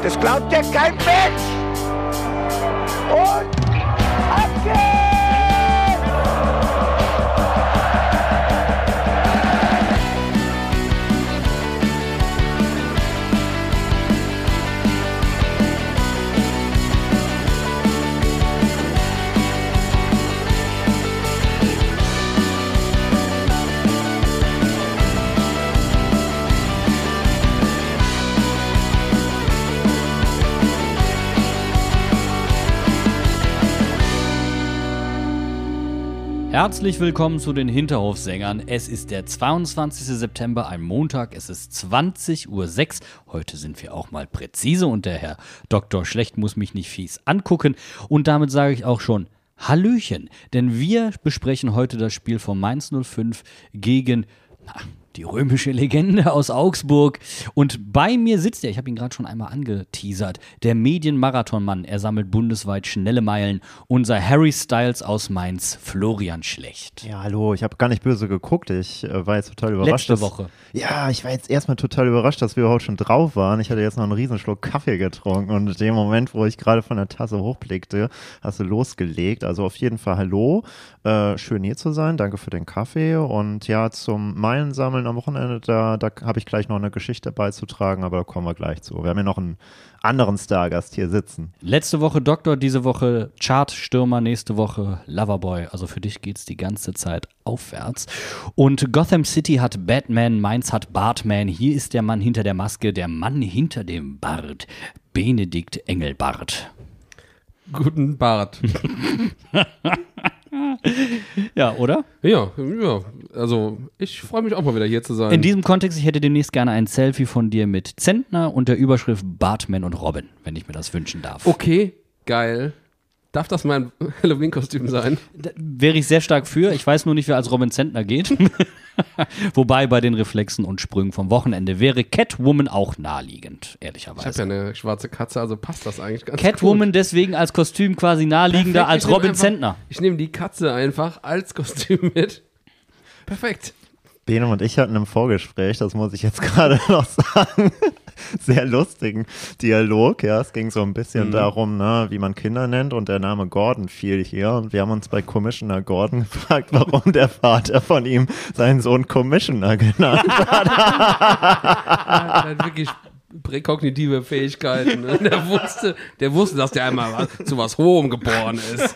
Das glaubt ja kein Mensch. Und ab geht's! Herzlich willkommen zu den Hinterhofsängern. Es ist der 22. September, ein Montag. Es ist 20:06 Uhr. Heute sind wir auch mal präzise und der Herr Dr. Schlecht muss mich nicht fies angucken. Und damit sage ich auch schon Hallöchen, denn wir besprechen heute das Spiel von Mainz 05 gegen die römische Legende aus Augsburg. Und bei mir sitzt ich habe ihn gerade schon einmal angeteasert, der Medienmarathonmann. Er sammelt bundesweit schnelle Meilen. Unser Harry Styles aus Mainz, Florian Schlecht. Ja, hallo, ich habe gar nicht böse geguckt. Ich war jetzt total überrascht. Letzte Woche. Ja, ich war jetzt erstmal total überrascht, dass wir überhaupt schon drauf waren. Ich hatte jetzt noch einen riesen Schluck Kaffee getrunken und in dem Moment, wo ich gerade von der Tasse hochblickte, hast du losgelegt. Also auf jeden Fall hallo. Schön hier zu sein. Danke für den Kaffee. Und ja, zum Meilensammeln am Wochenende, da habe ich gleich noch eine Geschichte beizutragen, aber da kommen wir gleich zu. Wir haben ja noch einen anderen Stargast hier sitzen. Letzte Woche Doktor, diese Woche Chartstürmer, nächste Woche Loverboy. Also für dich geht's die ganze Zeit aufwärts. Und Gotham City hat Batman, Mainz hat Bartman. Hier ist der Mann hinter der Maske, der Mann hinter dem Bart. Benedikt Engelbart. Guten Bart. Ja, oder? Ja, also ich freue mich auch mal wieder hier zu sein. In diesem Kontext, ich hätte demnächst gerne ein Selfie von dir mit Zentner und der Überschrift Bartman und Robin, wenn ich mir das wünschen darf. Okay, geil. Darf das mein Halloween-Kostüm sein? Da wäre ich sehr stark für. Ich weiß nur nicht, wer als Robin Zentner geht. Wobei bei den Reflexen und Sprüngen vom Wochenende wäre Catwoman auch naheliegend, ehrlicherweise. Ich habe ja eine schwarze Katze, also passt das eigentlich ganz Catwoman gut. deswegen als Kostüm quasi naheliegender Perfekt, als Robin Zentner. Ich nehme die Katze einfach als Kostüm mit. Perfekt. Bene und ich hatten im Vorgespräch, das muss ich jetzt gerade noch sagen, sehr lustigen Dialog. Ja, es ging so ein bisschen darum, ne, wie man Kinder nennt und der Name Gordon fiel hier. Und wir haben uns bei Commissioner Gordon gefragt, warum der Vater von ihm seinen Sohn Commissioner genannt hat. Er hat wirklich präkognitive Fähigkeiten. Ne? Der wusste, dass der einmal zu was Hohem geboren ist.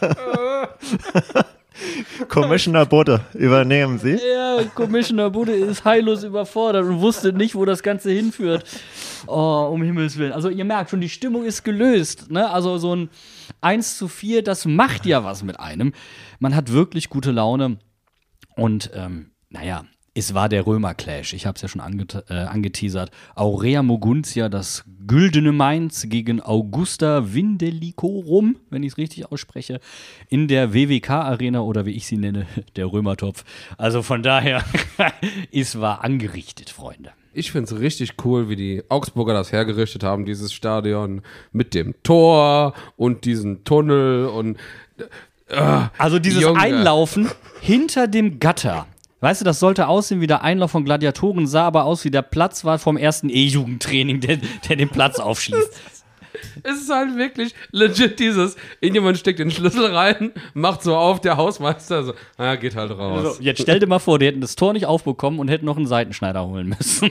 Commissioner Budde, übernehmen Sie. Ja, Commissioner Budde ist heillos überfordert und wusste nicht, wo das Ganze hinführt. Oh, um Himmels Willen. Also ihr merkt schon, die Stimmung ist gelöst. Ne? Also so ein 1:4, das macht ja was mit einem. Man hat wirklich gute Laune. Und es war der Römer-Clash. Ich habe es ja schon angeteasert. Aurea Moguntia, das güldene Mainz gegen Augusta Vindelicorum, wenn ich es richtig ausspreche, in der WWK-Arena oder wie ich sie nenne, der Römertopf. Also von daher, es war angerichtet, Freunde. Ich finde es richtig cool, wie die Augsburger das hergerichtet haben, dieses Stadion mit dem Tor und diesen Tunnel und also dieses Einlaufen hinter dem Gatter. Weißt du, das sollte aussehen wie der Einlauf von Gladiatoren, sah aber aus wie der Platz war vom ersten E-Jugendtraining, der den Platz aufschließt. Es ist halt wirklich legit dieses, irgendjemand steckt den Schlüssel rein, macht so auf, der Hausmeister so, geht halt raus. Also, jetzt stell dir mal vor, die hätten das Tor nicht aufbekommen und hätten noch einen Seitenschneider holen müssen.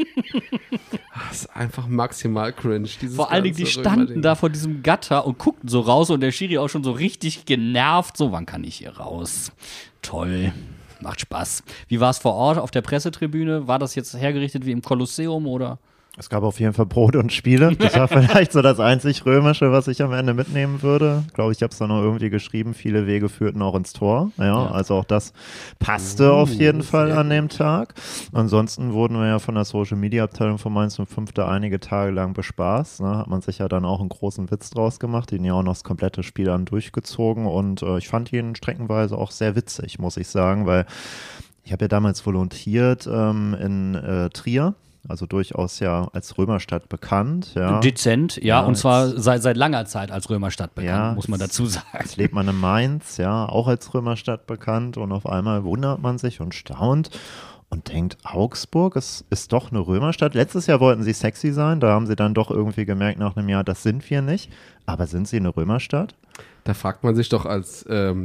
Das ist einfach maximal cringe. Vor allen Dingen, die standen da vor diesem Gatter und guckten so raus und der Schiri auch schon so richtig genervt, so, wann kann ich hier raus? Toll. Macht Spaß. Wie war es vor Ort auf der Pressetribüne? War das jetzt hergerichtet wie im Kolosseum oder? Es gab auf jeden Fall Brot und Spiele. Das war vielleicht so das einzig Römische, was ich am Ende mitnehmen würde. Ich glaube, ich habe es dann noch irgendwie geschrieben. Viele Wege führten auch ins Tor. Ja. Also auch das passte auf jeden Fall an dem Tag. Ansonsten wurden wir ja von der Social-Media-Abteilung von Mainz 05 da einige Tage lang bespaßt. Ne? Hat man sich ja dann auch einen großen Witz draus gemacht, den ja auch noch das komplette Spiel an durchgezogen. Und ich fand ihn streckenweise auch sehr witzig, muss ich sagen, weil ich habe ja damals volontiert in Trier. Also durchaus ja als Römerstadt bekannt. Ja. Dezent, ja, und zwar seit langer Zeit als Römerstadt bekannt, muss man dazu sagen. Jetzt lebt man in Mainz, ja, auch als Römerstadt bekannt und auf einmal wundert man sich und staunt. und denkt, Augsburg ist doch eine Römerstadt. Letztes Jahr wollten sie sexy sein, da haben sie dann doch irgendwie gemerkt nach einem Jahr, das sind wir nicht. Aber sind sie eine Römerstadt? Da fragt man sich doch als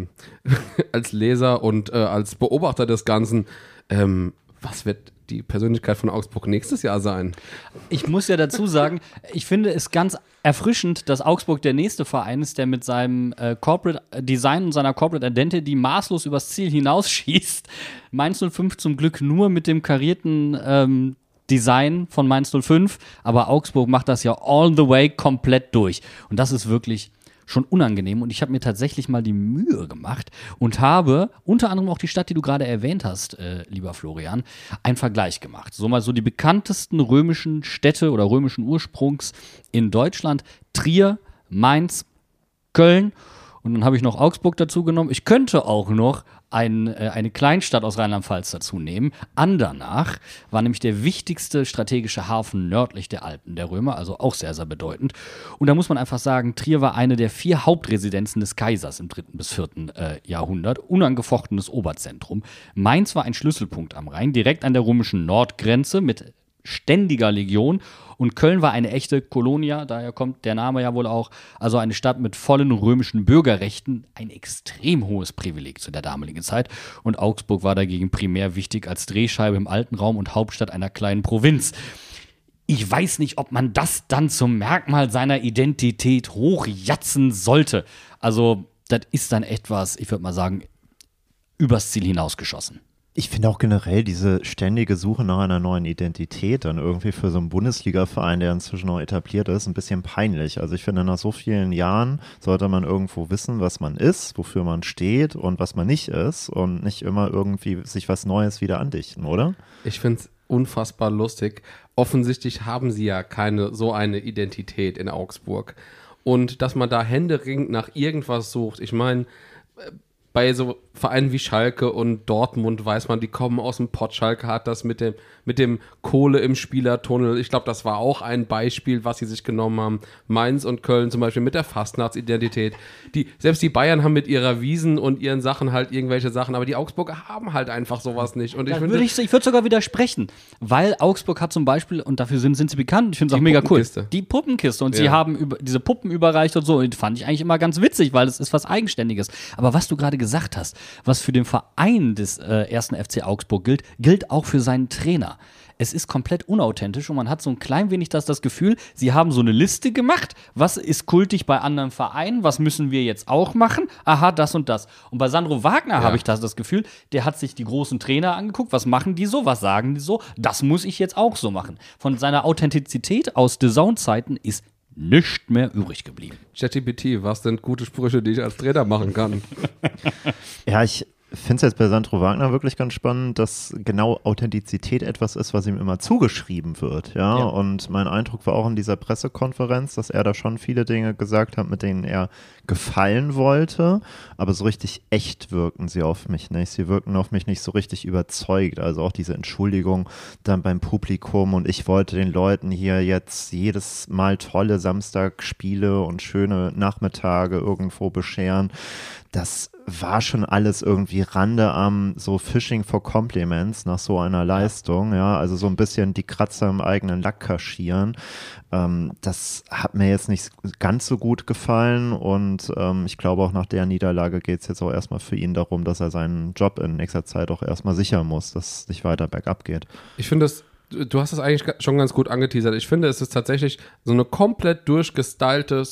Leser und als Beobachter des Ganzen, was wird die Persönlichkeit von Augsburg nächstes Jahr sein? Ich muss ja dazu sagen, ich finde es ganz erfrischend, dass Augsburg der nächste Verein ist, der mit seinem Corporate Design und seiner Corporate Identity maßlos übers Ziel hinausschießt. Mainz 05 zum Glück nur mit dem karierten Design von Mainz 05, aber Augsburg macht das ja all the way komplett durch. Und das ist wirklich schon unangenehm. Und ich habe mir tatsächlich mal die Mühe gemacht und habe unter anderem auch die Stadt, die du gerade erwähnt hast, lieber Florian, einen Vergleich gemacht. So mal so die bekanntesten römischen Städte oder römischen Ursprungs in Deutschland: Trier, Mainz, Köln. Und dann habe ich noch Augsburg dazu genommen. Ich könnte auch noch eine Kleinstadt aus Rheinland-Pfalz dazu nehmen. Andernach war nämlich der wichtigste strategische Hafen nördlich der Alpen der Römer, also auch sehr, sehr bedeutend. Und da muss man einfach sagen, Trier war eine der 4 Hauptresidenzen des Kaisers im 3. bis 4. Jahrhundert, unangefochtenes Oberzentrum. Mainz war ein Schlüsselpunkt am Rhein, direkt an der römischen Nordgrenze mit ständiger Legion, und Köln war eine echte Colonia, daher kommt der Name ja wohl auch, also eine Stadt mit vollen römischen Bürgerrechten, ein extrem hohes Privileg zu der damaligen Zeit, und Augsburg war dagegen primär wichtig als Drehscheibe im Alpenraum und Hauptstadt einer kleinen Provinz. Ich weiß nicht, ob man das dann zum Merkmal seiner Identität hochjatzen sollte. Also, das ist dann etwas, ich würde mal sagen, übers Ziel hinausgeschossen. Ich finde auch generell diese ständige Suche nach einer neuen Identität dann irgendwie für so einen Bundesliga-Verein, der inzwischen noch etabliert ist, ein bisschen peinlich. Also ich finde, nach so vielen Jahren sollte man irgendwo wissen, was man ist, wofür man steht und was man nicht ist, und nicht immer irgendwie sich was Neues wieder andichten, oder? Ich finde es unfassbar lustig. Offensichtlich haben sie ja keine so eine Identität in Augsburg. Und dass man da händeringend nach irgendwas sucht. Ich meine, bei so Vereinen wie Schalke und Dortmund weiß man, die kommen aus dem Pott. Schalke hat das mit dem Kohle im Spielertunnel. Ich glaube, das war auch ein Beispiel, was sie sich genommen haben. Mainz und Köln zum Beispiel mit der Fastnachtsidentität. Selbst die Bayern haben mit ihrer Wiesen und ihren Sachen halt irgendwelche Sachen, aber die Augsburger haben halt einfach sowas nicht. Und ich würde sogar widersprechen, weil Augsburg hat zum Beispiel, und dafür sind sie bekannt, ich finde es auch mega cool, die Puppenkiste. Und sie haben diese Puppen überreicht und so. Und die fand ich eigentlich immer ganz witzig, weil es ist was Eigenständiges. Aber was du gerade gesagt hast, was für den Verein des 1. FC Augsburg gilt auch für seinen Trainer. Es ist komplett unauthentisch und man hat so ein klein wenig das Gefühl, sie haben so eine Liste gemacht, was ist kultig bei anderen Vereinen, was müssen wir jetzt auch machen, aha, das und das. Und bei Sandro Wagner habe ich das Gefühl, der hat sich die großen Trainer angeguckt, was machen die so, was sagen die so, das muss ich jetzt auch so machen. Von seiner Authentizität aus DAZN-Zeiten ist nicht mehr übrig geblieben. ChatGPT, was sind gute Sprüche, die ich als Trainer machen kann? Ja, ich finde es jetzt bei Sandro Wagner wirklich ganz spannend, dass genau Authentizität etwas ist, was ihm immer zugeschrieben wird. Ja? Und mein Eindruck war auch in dieser Pressekonferenz, dass er da schon viele Dinge gesagt hat, mit denen er gefallen wollte, aber so richtig echt wirken sie auf mich nicht. Sie wirken auf mich nicht so richtig überzeugt. Also auch diese Entschuldigung dann beim Publikum, und ich wollte den Leuten hier jetzt jedes Mal tolle Samstagspiele und schöne Nachmittage irgendwo bescheren. Das war schon alles irgendwie Rande am so Fishing for Compliments nach so einer Leistung, ja, also so ein bisschen die Kratzer im eigenen Lack kaschieren. Das hat mir jetzt nicht ganz so gut gefallen, und ich glaube auch nach der Niederlage geht es jetzt auch erstmal für ihn darum, dass er seinen Job in nächster Zeit auch erstmal sichern muss, dass es nicht weiter bergab geht. Ich finde du hast es eigentlich schon ganz gut angeteasert. Ich finde, es ist tatsächlich so eine komplett durchgestylte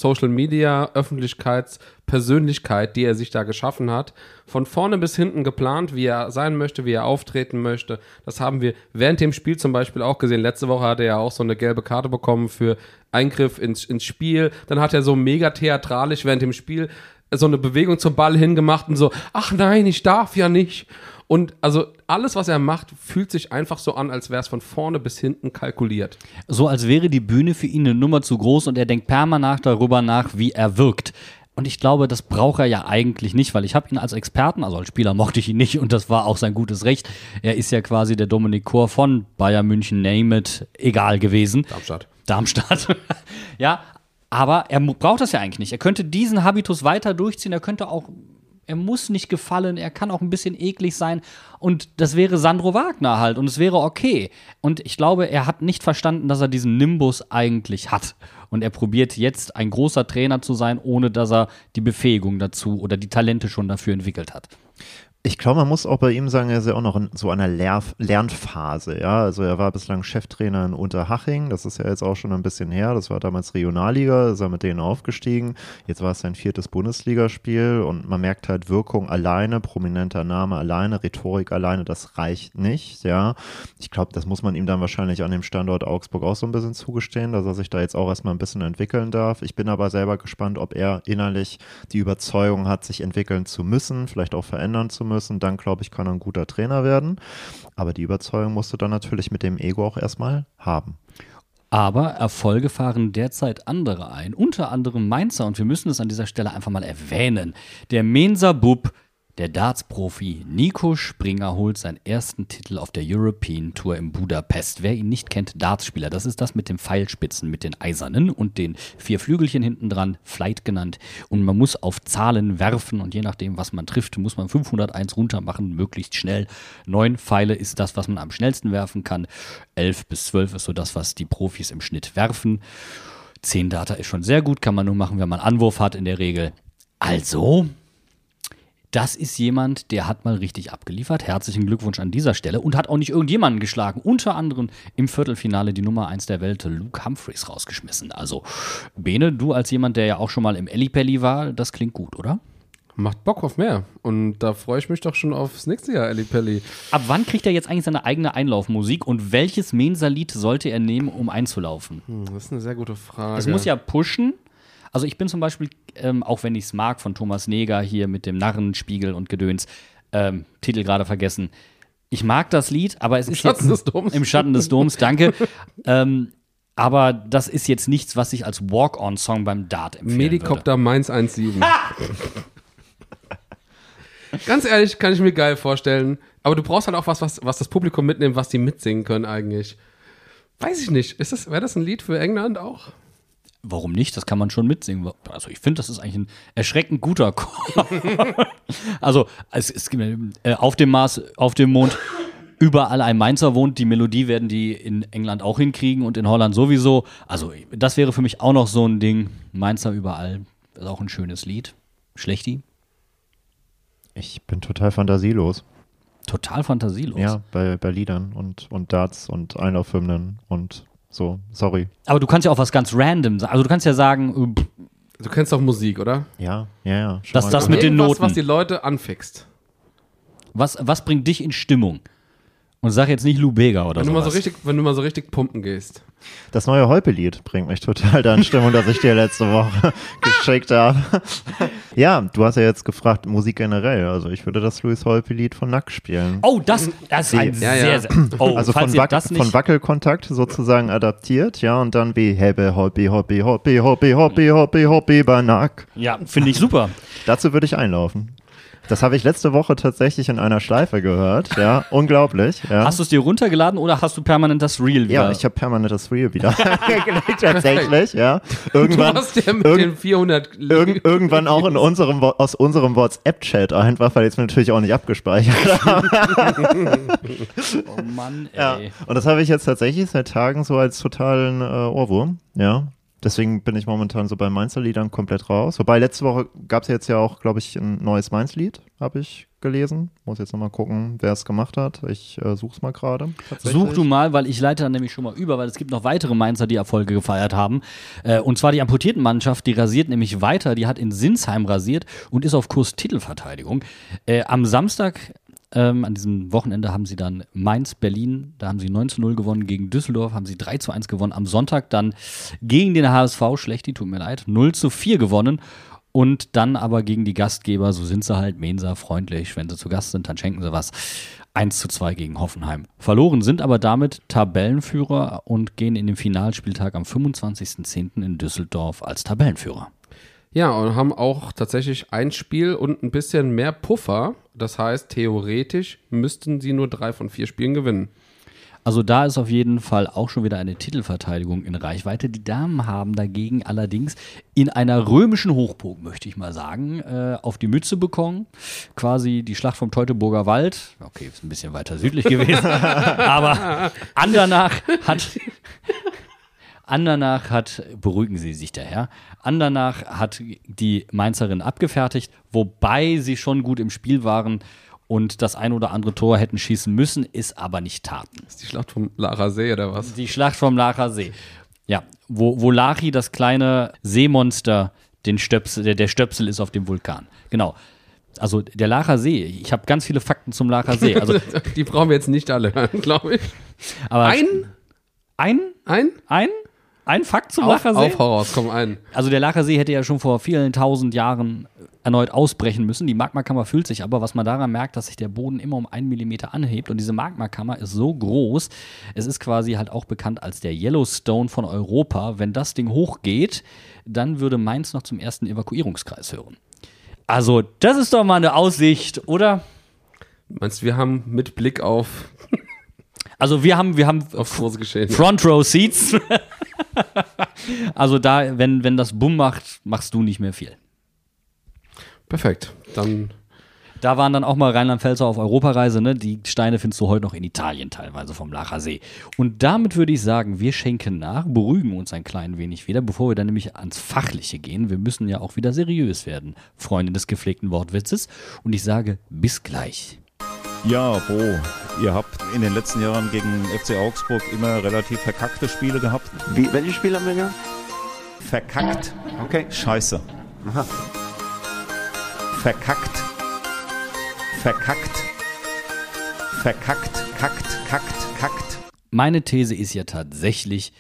Social-Media-Öffentlichkeitspersönlichkeit, die er sich da geschaffen hat. Von vorne bis hinten geplant, wie er sein möchte, wie er auftreten möchte. Das haben wir während dem Spiel zum Beispiel auch gesehen. Letzte Woche hat er ja auch so eine gelbe Karte bekommen für Eingriff ins Spiel. Dann hat er so mega theatralisch während dem Spiel so eine Bewegung zum Ball hingemacht und so, ach nein, ich darf ja nicht. Und also alles, was er macht, fühlt sich einfach so an, als wäre es von vorne bis hinten kalkuliert. So als wäre die Bühne für ihn eine Nummer zu groß und er denkt permanent darüber nach, wie er wirkt. Und ich glaube, das braucht er ja eigentlich nicht, weil ich habe ihn als Experten, also als Spieler mochte ich ihn nicht, und das war auch sein gutes Recht. Er ist ja quasi der Dominik Kor von Bayern München, name it, egal gewesen. Darmstadt. Ja, aber er braucht das ja eigentlich nicht. Er könnte diesen Habitus weiter durchziehen, er könnte auch Er muss nicht gefallen, er kann auch ein bisschen eklig sein. Und das wäre Sandro Wagner halt und es wäre okay. Und ich glaube, er hat nicht verstanden, dass er diesen Nimbus eigentlich hat. Und er probiert jetzt, ein großer Trainer zu sein, ohne dass er die Befähigung dazu oder die Talente schon dafür entwickelt hat. Ich glaube, man muss auch bei ihm sagen, er ist ja auch noch in so einer Lernphase, ja. Also er war bislang Cheftrainer in Unterhaching, das ist ja jetzt auch schon ein bisschen her, das war damals Regionalliga, ist er mit denen aufgestiegen. Jetzt war es sein 4. Bundesligaspiel und man merkt halt, Wirkung alleine, prominenter Name alleine, Rhetorik alleine, das reicht nicht, ja. Ich glaube, das muss man ihm dann wahrscheinlich an dem Standort Augsburg auch so ein bisschen zugestehen, dass er sich da jetzt auch erstmal ein bisschen entwickeln darf. Ich bin aber selber gespannt, ob er innerlich die Überzeugung hat, sich entwickeln zu müssen, vielleicht auch verändern zu müssen. Dann, glaube ich, kann er ein guter Trainer werden. Aber die Überzeugung musst du dann natürlich mit dem Ego auch erstmal haben. Aber Erfolge fahren derzeit andere ein, unter anderem Mainzer. Und wir müssen es an dieser Stelle einfach mal erwähnen. Der Menser Bub, der Darts-Profi Nico Springer holt seinen ersten Titel auf der European Tour in Budapest. Wer ihn nicht kennt, Dartspieler, das ist das mit den Pfeilspitzen, mit den eisernen und den 4 Flügelchen hinten dran, Flight genannt. Und man muss auf Zahlen werfen und je nachdem, was man trifft, muss man 501 runter machen, möglichst schnell. 9 Pfeile ist das, was man am schnellsten werfen kann. 11 bis 12 ist so das, was die Profis im Schnitt werfen. 10 Data ist schon sehr gut, kann man nur machen, wenn man Anwurf hat in der Regel. Also, das ist jemand, der hat mal richtig abgeliefert. Herzlichen Glückwunsch an dieser Stelle und hat auch nicht irgendjemanden geschlagen. Unter anderem im Viertelfinale die Nummer 1 der Welt, Luke Humphreys, rausgeschmissen. Also, Bene, du als jemand, der ja auch schon mal im Ellipelli war, das klingt gut, oder? Macht Bock auf mehr. Und da freue ich mich doch schon aufs nächste Jahr, Ellipelli. Ab wann kriegt er jetzt eigentlich seine eigene Einlaufmusik und welches Mensa-Lied sollte er nehmen, um einzulaufen? Das ist eine sehr gute Frage. Es muss ja pushen. Also ich bin zum Beispiel, auch wenn ich es mag, von Thomas Neger hier mit dem Narrenspiegel und Gedöns, Titel gerade vergessen. Ich mag das Lied, aber es ist Schatten des Doms. Im Schatten des Doms, danke. Aber das ist jetzt nichts, was ich als Walk-on-Song beim Dart empfehlen Medikopter Mainz 17. Ganz ehrlich, kann ich mir geil vorstellen. Aber du brauchst halt auch was das Publikum mitnimmt, was die mitsingen können eigentlich. Weiß ich nicht. Wäre das ein Lied für England auch? Warum nicht? Das kann man schon mitsingen. Also ich finde, das ist eigentlich ein erschreckend guter Chor. Also es gibt auf dem Mars, auf dem Mond, überall ein Mainzer wohnt. Die Melodie werden die in England auch hinkriegen und in Holland sowieso. Also das wäre für mich auch noch so ein Ding. Mainzer überall, ist auch ein schönes Lied. Schlechti? Ich bin total fantasielos. Total fantasielos? Ja, bei Liedern und Darts und Einlaufhymnen und so, sorry. Aber du kannst ja auch was ganz random sagen. Also du kannst ja sagen, Du kennst doch Musik, oder? Ja. Das mit den Noten. Was die Leute anfixt. Was bringt dich in Stimmung? Und sag jetzt nicht Lou Bega oder so. Wenn du mal so richtig pumpen gehst. Das neue Holpe-Lied bringt mich total da in Stimmung, das ich dir letzte Woche geschickt habe. Ja, du hast ja jetzt gefragt, Musik generell. Also ich würde das Luis Holpe-Lied von Nack spielen. Oh, das ist ein sehr. Oh, also von Wackelkontakt sozusagen adaptiert, ja, und dann wie Hebe, Hobby, Hobby, Hobby, Hobby, Hobby, Hobby, Hobby bei Nack. Ja, finde ich super. Dazu würde ich einlaufen. Das habe ich letzte Woche tatsächlich in einer Schleife gehört, ja, unglaublich. Ja. Hast du es dir runtergeladen oder hast du permanent das Reel wieder? Ja, ich habe permanent das Reel wieder gelegt, tatsächlich, ja. Irgendwann, du hast ja mit den 400 irgendwann auch aus unserem WhatsApp-Chat einfach, weil ich es mir natürlich auch nicht abgespeichert habe. Oh Mann, ey. Ja. Und das habe ich jetzt tatsächlich seit Tagen so als totalen Ohrwurm, ja. Deswegen bin ich momentan so bei Mainzer-Liedern komplett raus. Wobei letzte Woche gab es jetzt ja auch, glaube ich, ein neues Mainz-Lied, habe ich gelesen. Muss jetzt nochmal gucken, wer es gemacht hat. Ich suche es mal gerade. Such du mal, weil ich leite dann nämlich schon mal über, weil es gibt noch weitere Mainzer, die Erfolge gefeiert haben. Und zwar die Amputiertenmannschaft, die rasiert nämlich weiter. Die hat in Sinsheim rasiert und ist auf Kurs Titelverteidigung. Am Samstag an diesem Wochenende haben sie dann Mainz-Berlin, da haben sie 9:0 gewonnen, gegen Düsseldorf haben sie 3:1 gewonnen. Am Sonntag dann gegen den HSV, Schlechti, tut mir leid, 0:4 gewonnen. Und dann aber gegen die Gastgeber, so sind sie halt, Mensa, freundlich, wenn sie zu Gast sind, dann schenken sie was. 1:2 gegen Hoffenheim. Verloren sind aber damit Tabellenführer und gehen in den Finalspieltag am 25.10. in Düsseldorf als Tabellenführer. Ja, und haben auch tatsächlich ein Spiel und ein bisschen mehr Puffer. Das heißt, theoretisch müssten sie nur 3 von 4 Spielen gewinnen. Also da ist auf jeden Fall auch schon wieder eine Titelverteidigung in Reichweite. Die Damen haben dagegen allerdings in einer römischen Hochburg, möchte ich mal sagen, auf die Mütze bekommen. Quasi die Schlacht vom Teutoburger Wald. Okay, ist ein bisschen weiter südlich gewesen. Aber Andernach hat, beruhigen Sie sich daher, Andernach hat die Mainzerin abgefertigt, wobei sie schon gut im Spiel waren und das ein oder andere Tor hätten schießen müssen, ist aber nicht taten. Das ist die Schlacht vom Lacher See oder was? Die Schlacht vom Lacher See. Ja, wo Lachi, das kleine Seemonster, der Stöpsel ist auf dem Vulkan. Genau. Also der Lacher See, ich habe ganz viele Fakten zum Lacher See. Also, die brauchen wir jetzt nicht alle hören, glaube ich. aber Ein? Ein Fakt zum Lacher See? Auf Horrors, komm ein. Also der Lacher See hätte ja schon vor vielen tausend Jahren erneut ausbrechen müssen. Die Magmakammer füllt sich aber, was man daran merkt, dass sich der Boden immer um 1 Millimeter anhebt und diese Magmakammer ist so groß, es ist quasi halt auch bekannt als der Yellowstone von Europa. Wenn das Ding hochgeht, dann würde Mainz noch zum ersten Evakuierungskreis hören. Also das ist doch mal eine Aussicht, oder? Meinst du, wir haben mit Blick auf Also wir haben aufs große Geschehen. Front Row Seats. Also da, wenn das Bumm macht, machst du nicht mehr viel. Perfekt. Dann Da waren dann auch mal Rheinland-Pfälzer auf Europareise, ne? Die Steine findest du heute noch in Italien teilweise vom Lacher See. Und damit würde ich sagen, wir schenken nach, beruhigen uns ein klein wenig wieder, bevor wir dann nämlich ans Fachliche gehen. Wir müssen ja auch wieder seriös werden, Freunde des gepflegten Wortwitzes. Und ich sage, bis gleich. Ja, Bo, ihr habt in den letzten Jahren gegen FC Augsburg immer relativ verkackte Spiele gehabt. Welche Spiele haben wir gehabt? Verkackt. Okay. Scheiße. Aha. Verkackt. Verkackt. Verkackt. Kackt. Meine These ist ja tatsächlich,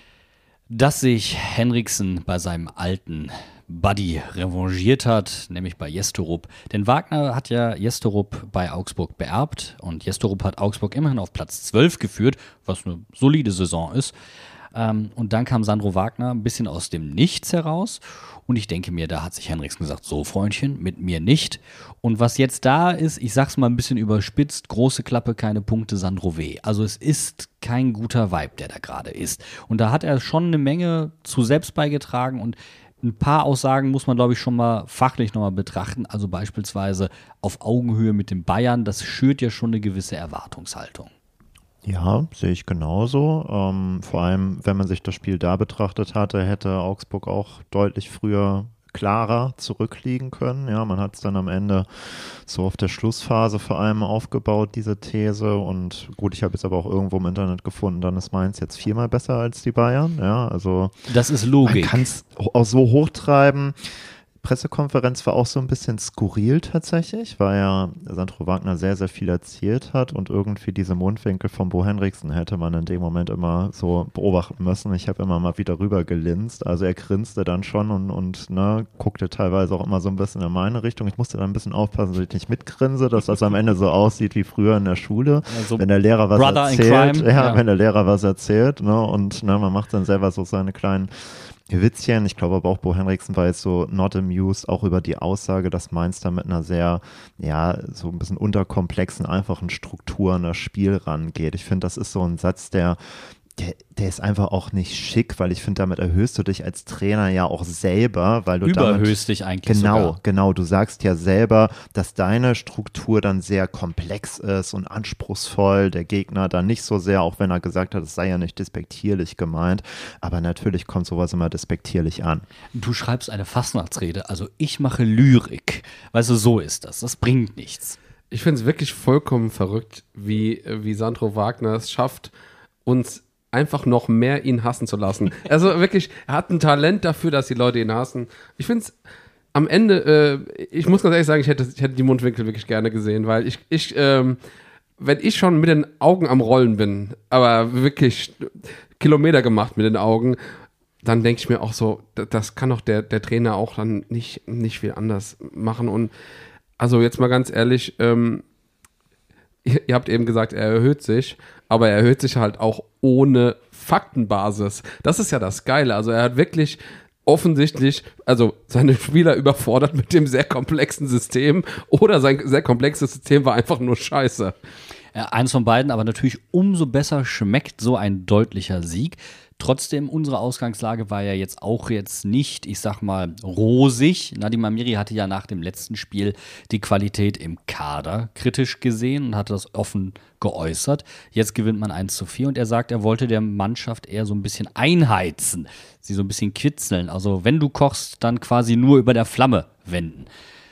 dass sich Henriksen bei seinem alten Buddy revanchiert hat, nämlich bei Jesterup. Denn Wagner hat ja Jesterup bei Augsburg beerbt und Jesterup hat Augsburg immerhin auf Platz 12 geführt, was eine solide Saison ist. Und dann kam Sandro Wagner ein bisschen aus dem Nichts heraus und ich denke mir, da hat sich Henriksen gesagt, so Freundchen, mit mir nicht. Und was jetzt da ist, ich sag's mal ein bisschen überspitzt, große Klappe, keine Punkte, Sandro W. Also es ist kein guter Vibe, der da gerade ist. Und da hat er schon eine Menge zu selbst beigetragen und ein paar Aussagen muss man, glaube ich, schon mal fachlich nochmal betrachten. Also beispielsweise auf Augenhöhe mit den Bayern, das schürt ja schon eine gewisse Erwartungshaltung. Ja, sehe ich genauso. Vor allem, wenn man sich das Spiel da betrachtet hatte, hätte Augsburg auch deutlich früher klarer zurückliegen können. Ja, man hat es dann am Ende so auf der Schlussphase vor allem aufgebaut, diese These. Und gut, ich habe jetzt aber auch irgendwo im Internet gefunden, dann ist Mainz jetzt 4-mal besser als die Bayern. Ja, also das ist Logik. Man kann es auch so hochtreiben. Pressekonferenz war auch so ein bisschen skurril tatsächlich, weil ja Sandro Wagner sehr, sehr viel erzählt hat und irgendwie diese Mundwinkel von Bo Henriksen hätte man in dem Moment immer so beobachten müssen. Ich habe immer mal wieder rüber gelinst, also er grinste dann schon und ne, guckte teilweise auch immer so ein bisschen in meine Richtung. Ich musste dann ein bisschen aufpassen, dass ich nicht mitgrinse, dass das am Ende so aussieht wie früher in der Schule, also wenn der Lehrer was Brother erzählt. in Crime, ja. Wenn der Lehrer was erzählt, ne, und ne, man macht dann selber so seine kleinen Witzchen. Ich glaube aber auch, Bo Henriksen war jetzt so not amused, auch über die Aussage, dass Mainz da mit einer sehr, ja, so ein bisschen unterkomplexen, einfachen Struktur an das Spiel rangeht. Ich finde, das ist so ein Satz, der ist einfach auch nicht schick, weil ich finde, damit erhöhst du dich als Trainer ja auch selber, weil du überhöhst dich eigentlich sogar. Genau, du sagst ja selber, dass deine Struktur dann sehr komplex ist und anspruchsvoll, der Gegner dann nicht so sehr, auch wenn er gesagt hat, es sei ja nicht despektierlich gemeint, aber natürlich kommt sowas immer despektierlich an. Du schreibst eine Fastnachtsrede, also ich mache Lyrik. Weißt du, so ist das. Das bringt nichts. Ich finde es wirklich vollkommen verrückt, wie Sandro Wagner es schafft, uns einfach noch mehr ihn hassen zu lassen. Also wirklich, er hat ein Talent dafür, dass die Leute ihn hassen. Ich finde es am Ende, ich muss ganz ehrlich sagen, ich hätte die Mundwinkel wirklich gerne gesehen, weil wenn ich schon mit den Augen am Rollen bin, aber wirklich Kilometer gemacht mit den Augen, dann denke ich mir auch so, das kann doch der Trainer auch dann nicht viel anders machen. Und also jetzt mal ganz ehrlich, ihr habt eben gesagt, er erhöht sich, aber er erhöht sich halt auch ohne Faktenbasis. Das ist ja das Geile. Also er hat wirklich offensichtlich, also seine Spieler überfordert mit dem sehr komplexen System oder sein sehr komplexes System war einfach nur scheiße. Ja, eins von beiden, aber natürlich umso besser schmeckt so ein deutlicher Sieg. Trotzdem, unsere Ausgangslage war ja jetzt nicht, ich sag mal, rosig. Nadim Amiri hatte ja nach dem letzten Spiel die Qualität im Kader kritisch gesehen und hatte das offen geäußert. Jetzt gewinnt man 1:4 und er sagt, er wollte der Mannschaft eher so ein bisschen einheizen, sie so ein bisschen kitzeln. Also wenn du kochst, dann quasi nur über der Flamme wenden.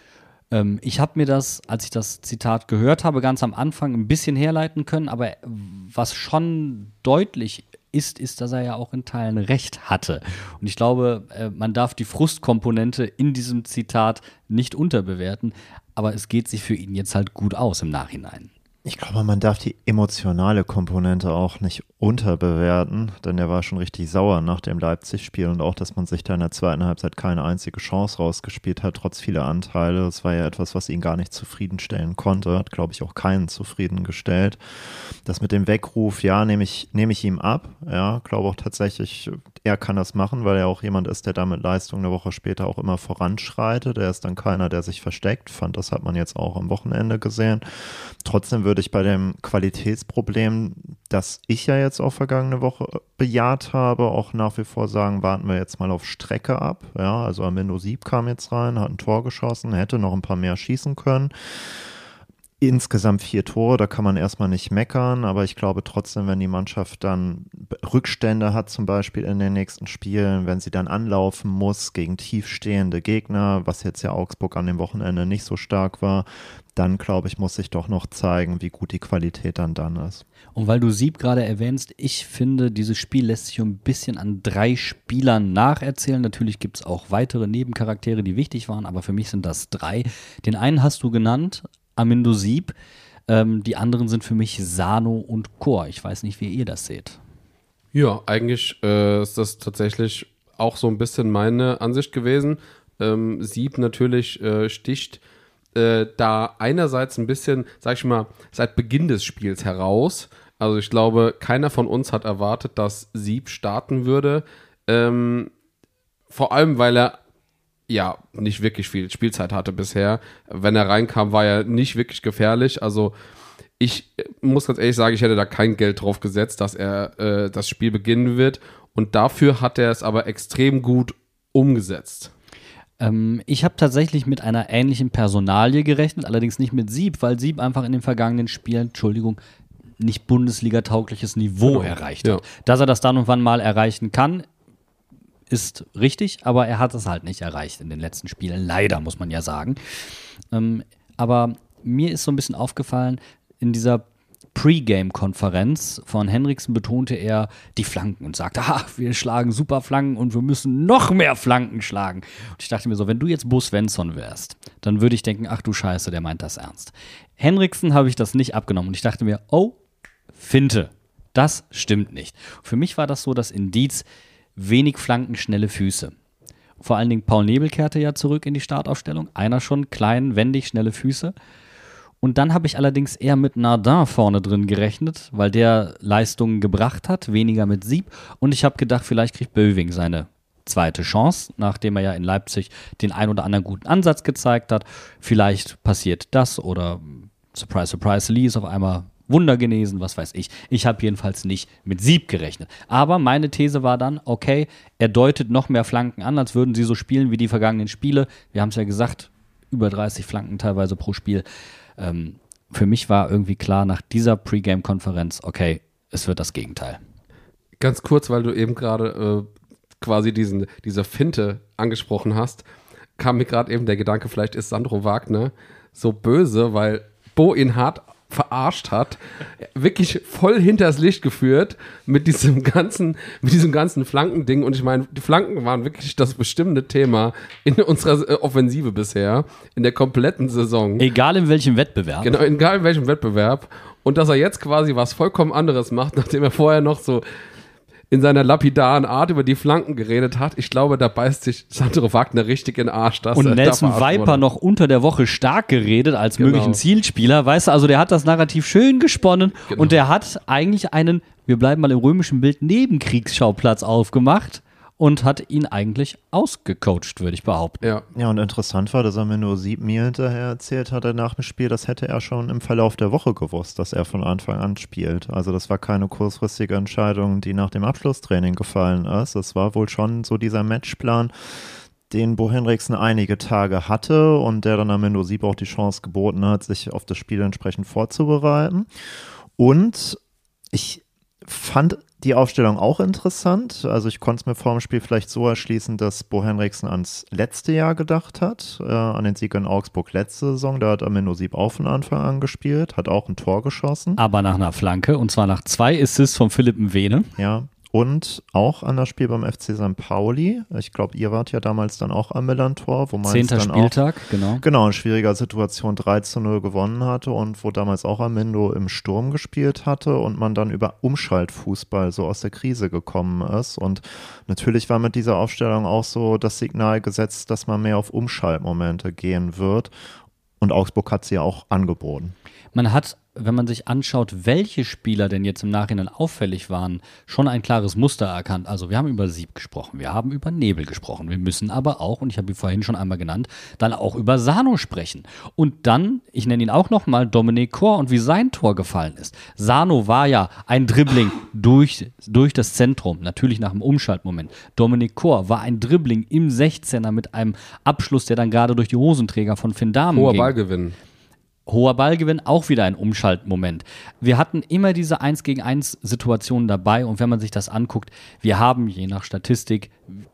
Ich habe mir das, als ich das Zitat gehört habe, ganz am Anfang ein bisschen herleiten können, aber was schon deutlich ist, dass er ja auch in Teilen recht hatte. Und ich glaube, man darf die Frustkomponente in diesem Zitat nicht unterbewerten, aber es geht sich für ihn jetzt halt gut aus im Nachhinein. Ich glaube, man darf die emotionale Komponente auch nicht unterbewerten, denn er war schon richtig sauer nach dem Leipzig-Spiel und auch, dass man sich da in der zweiten Halbzeit keine einzige Chance rausgespielt hat, trotz vieler Anteile. Das war ja etwas, was ihn gar nicht zufriedenstellen konnte, hat, glaube ich, auch keinen zufriedengestellt. Das mit dem Weckruf, ja, nehme ich ihm ab. Ja, glaube auch tatsächlich, er kann das machen, weil er auch jemand ist, der da mit Leistung eine Woche später auch immer voranschreitet. Er ist dann keiner, der sich versteckt. Das hat man jetzt auch am Wochenende gesehen. Trotzdem würde ich bei dem Qualitätsproblem, das ich ja jetzt auch vergangene Woche bejaht habe, auch nach wie vor sagen, warten wir jetzt mal auf Strecke ab. Ja, also Armindo Sieb kam jetzt rein, hat ein Tor geschossen, hätte noch ein paar mehr schießen können. Insgesamt 4 Tore, da kann man erstmal nicht meckern, aber ich glaube trotzdem, wenn die Mannschaft dann Rückstände hat, zum Beispiel in den nächsten Spielen, wenn sie dann anlaufen muss gegen tiefstehende Gegner, was jetzt ja Augsburg an dem Wochenende nicht so stark war, dann glaube ich, muss sich doch noch zeigen, wie gut die Qualität dann ist. Und weil du Sieb gerade erwähnst, ich finde, dieses Spiel lässt sich ein bisschen an 3 Spielern nacherzählen. Natürlich gibt es auch weitere Nebencharaktere, die wichtig waren, aber für mich sind das 3. Den einen hast du genannt, Armindo Sieb. Die anderen sind für mich Sano und Chor. Ich weiß nicht, wie ihr das seht. Ja, eigentlich ist das tatsächlich auch so ein bisschen meine Ansicht gewesen. Sieb natürlich sticht da einerseits ein bisschen, sag ich mal, seit Beginn des Spiels heraus. Also ich glaube, keiner von uns hat erwartet, dass Sieb starten würde. Vor allem, weil er ja nicht wirklich viel Spielzeit hatte bisher. Wenn er reinkam, war er nicht wirklich gefährlich. Also ich muss ganz ehrlich sagen, ich hätte da kein Geld drauf gesetzt, dass er das Spiel beginnen wird. Und dafür hat er es aber extrem gut umgesetzt. Ich habe tatsächlich mit einer ähnlichen Personalie gerechnet, allerdings nicht mit Sieb, weil Sieb einfach in den vergangenen Spielen, nicht Bundesliga-taugliches Niveau erreicht hat. Ja. Dass er das dann und wann mal erreichen kann, ist richtig, aber er hat es halt nicht erreicht in den letzten Spielen. Leider, muss man ja sagen. Aber mir ist so ein bisschen aufgefallen, in dieser Pre-Game-Konferenz von Henriksen betonte er die Flanken und sagte, wir schlagen super Flanken und wir müssen noch mehr Flanken schlagen. Und ich dachte mir so, wenn du jetzt Bo Svensson wärst, dann würde ich denken, ach du Scheiße, der meint das ernst. Henriksen habe ich das nicht abgenommen und ich dachte mir, oh, Finte, das stimmt nicht. Für mich war das so das Indiz, wenig Flanken, schnelle Füße. Vor allen Dingen Paul Nebel kehrte ja zurück in die Startaufstellung. Einer schon, klein, wendig, schnelle Füße. Und dann habe ich allerdings eher mit Nardin vorne drin gerechnet, weil der Leistungen gebracht hat, weniger mit Sieb. Und ich habe gedacht, vielleicht kriegt Böwing seine zweite Chance, nachdem er ja in Leipzig den ein oder anderen guten Ansatz gezeigt hat. Vielleicht passiert das oder surprise, surprise, Lee ist auf einmal Wunder genesen, was weiß ich. Ich habe jedenfalls nicht mit Sieb gerechnet. Aber meine These war dann, okay, er deutet noch mehr Flanken an, als würden sie so spielen wie die vergangenen Spiele. Wir haben es ja gesagt, über 30 Flanken teilweise pro Spiel. Für mich war irgendwie klar nach dieser Pre-Game-Konferenz, okay, es wird das Gegenteil. Ganz kurz, weil du eben gerade quasi diese Finte angesprochen hast, kam mir gerade eben der Gedanke, vielleicht ist Sandro Wagner so böse, weil Bo ihn hart verarscht hat, wirklich voll hinters Licht geführt mit diesem ganzen Flankending. Und ich meine, die Flanken waren wirklich das bestimmende Thema in unserer Offensive bisher, in der kompletten Saison. Egal in welchem Wettbewerb. Genau, egal in welchem Wettbewerb. Und dass er jetzt quasi was vollkommen anderes macht, nachdem er vorher noch so in seiner lapidaren Art über die Flanken geredet hat. Ich glaube, da beißt sich Sandro Wagner richtig in den Arsch. Dass und Nelson Viper noch unter der Woche stark geredet als möglichen Zielspieler. Weißt du, also der hat das Narrativ schön gesponnen und der hat eigentlich wir bleiben mal im römischen Bild, Nebenkriegsschauplatz aufgemacht und hat ihn eigentlich ausgecoacht, würde ich behaupten. Ja. Ja, und interessant war, dass er mir nur mir hinterher erzählt hatte nach dem Spiel, das hätte er schon im Verlauf der Woche gewusst, dass er von Anfang an spielt. Also das war keine kurzfristige Entscheidung, die nach dem Abschlusstraining gefallen ist. Das war wohl schon so dieser Matchplan, den Bo Henriksen einige Tage hatte und der dann Armindo Sieb auch die Chance geboten hat, sich auf das Spiel entsprechend vorzubereiten. Und ich fand die Aufstellung auch interessant. Also ich konnte es mir vor dem Spiel vielleicht so erschließen, dass Bo Henriksen ans letzte Jahr gedacht hat, an den Sieg in Augsburg letzte Saison. Da hat Armindo Sieb auch von Anfang an gespielt, hat auch ein Tor geschossen. Aber nach einer Flanke, und zwar nach 2 Assists von Philipp Mwene. Ja, und auch an das Spiel beim FC St. Pauli. Ich glaube, ihr wart ja damals dann auch am Millern-Tor, wo Mainz 10. dann Spieltag, auch, genau. in schwieriger Situation 3-0 gewonnen hatte und wo damals auch Armindo im Sturm gespielt hatte und man dann über Umschaltfußball so aus der Krise gekommen ist. Und natürlich war mit dieser Aufstellung auch so das Signal gesetzt, dass man mehr auf Umschaltmomente gehen wird. Und Augsburg hat sie ja auch angeboten. Man hat, wenn man sich anschaut, welche Spieler denn jetzt im Nachhinein auffällig waren, schon ein klares Muster erkannt. Also wir haben über Sieb gesprochen, wir haben über Nebel gesprochen, wir müssen aber auch, und ich habe ihn vorhin schon einmal genannt, dann auch über Sano sprechen. Und dann, ich nenne ihn auch nochmal, Dominic Kor und wie sein Tor gefallen ist. Sano war ja ein Dribbling durch das Zentrum, natürlich nach dem Umschaltmoment. Dominic Kor war ein Dribbling im 16er mit einem Abschluss, der dann gerade durch die Hosenträger von Finn Dahmen Hoher ging. Ballgewinn. Hoher Ballgewinn, auch wieder ein Umschaltmoment. Wir hatten immer diese 1-gegen-1 Situationen dabei und wenn man sich das anguckt, wir haben je nach Statistik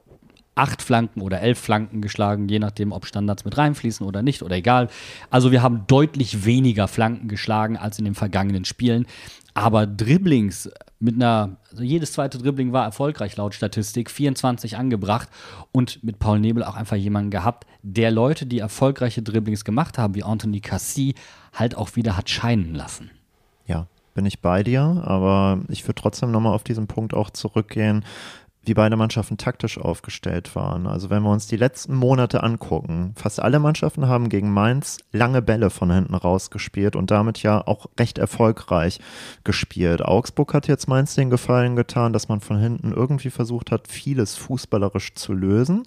8 Flanken oder 11 Flanken geschlagen, je nachdem, ob Standards mit reinfließen oder nicht oder egal. Also wir haben deutlich weniger Flanken geschlagen als in den vergangenen Spielen. Aber Dribblings also jedes zweite Dribbling war erfolgreich laut Statistik, 24 angebracht und mit Paul Nebel auch einfach jemanden gehabt, der Leute, die erfolgreiche Dribblings gemacht haben, wie Anthony Cassis, halt auch wieder hat scheinen lassen. Ja, bin ich bei dir, aber ich würde trotzdem nochmal auf diesen Punkt auch zurückgehen, wie beide Mannschaften taktisch aufgestellt waren. Also wenn wir uns die letzten Monate angucken, fast alle Mannschaften haben gegen Mainz lange Bälle von hinten rausgespielt und damit ja auch recht erfolgreich gespielt. Augsburg hat jetzt Mainz den Gefallen getan, dass man von hinten irgendwie versucht hat, vieles fußballerisch zu lösen.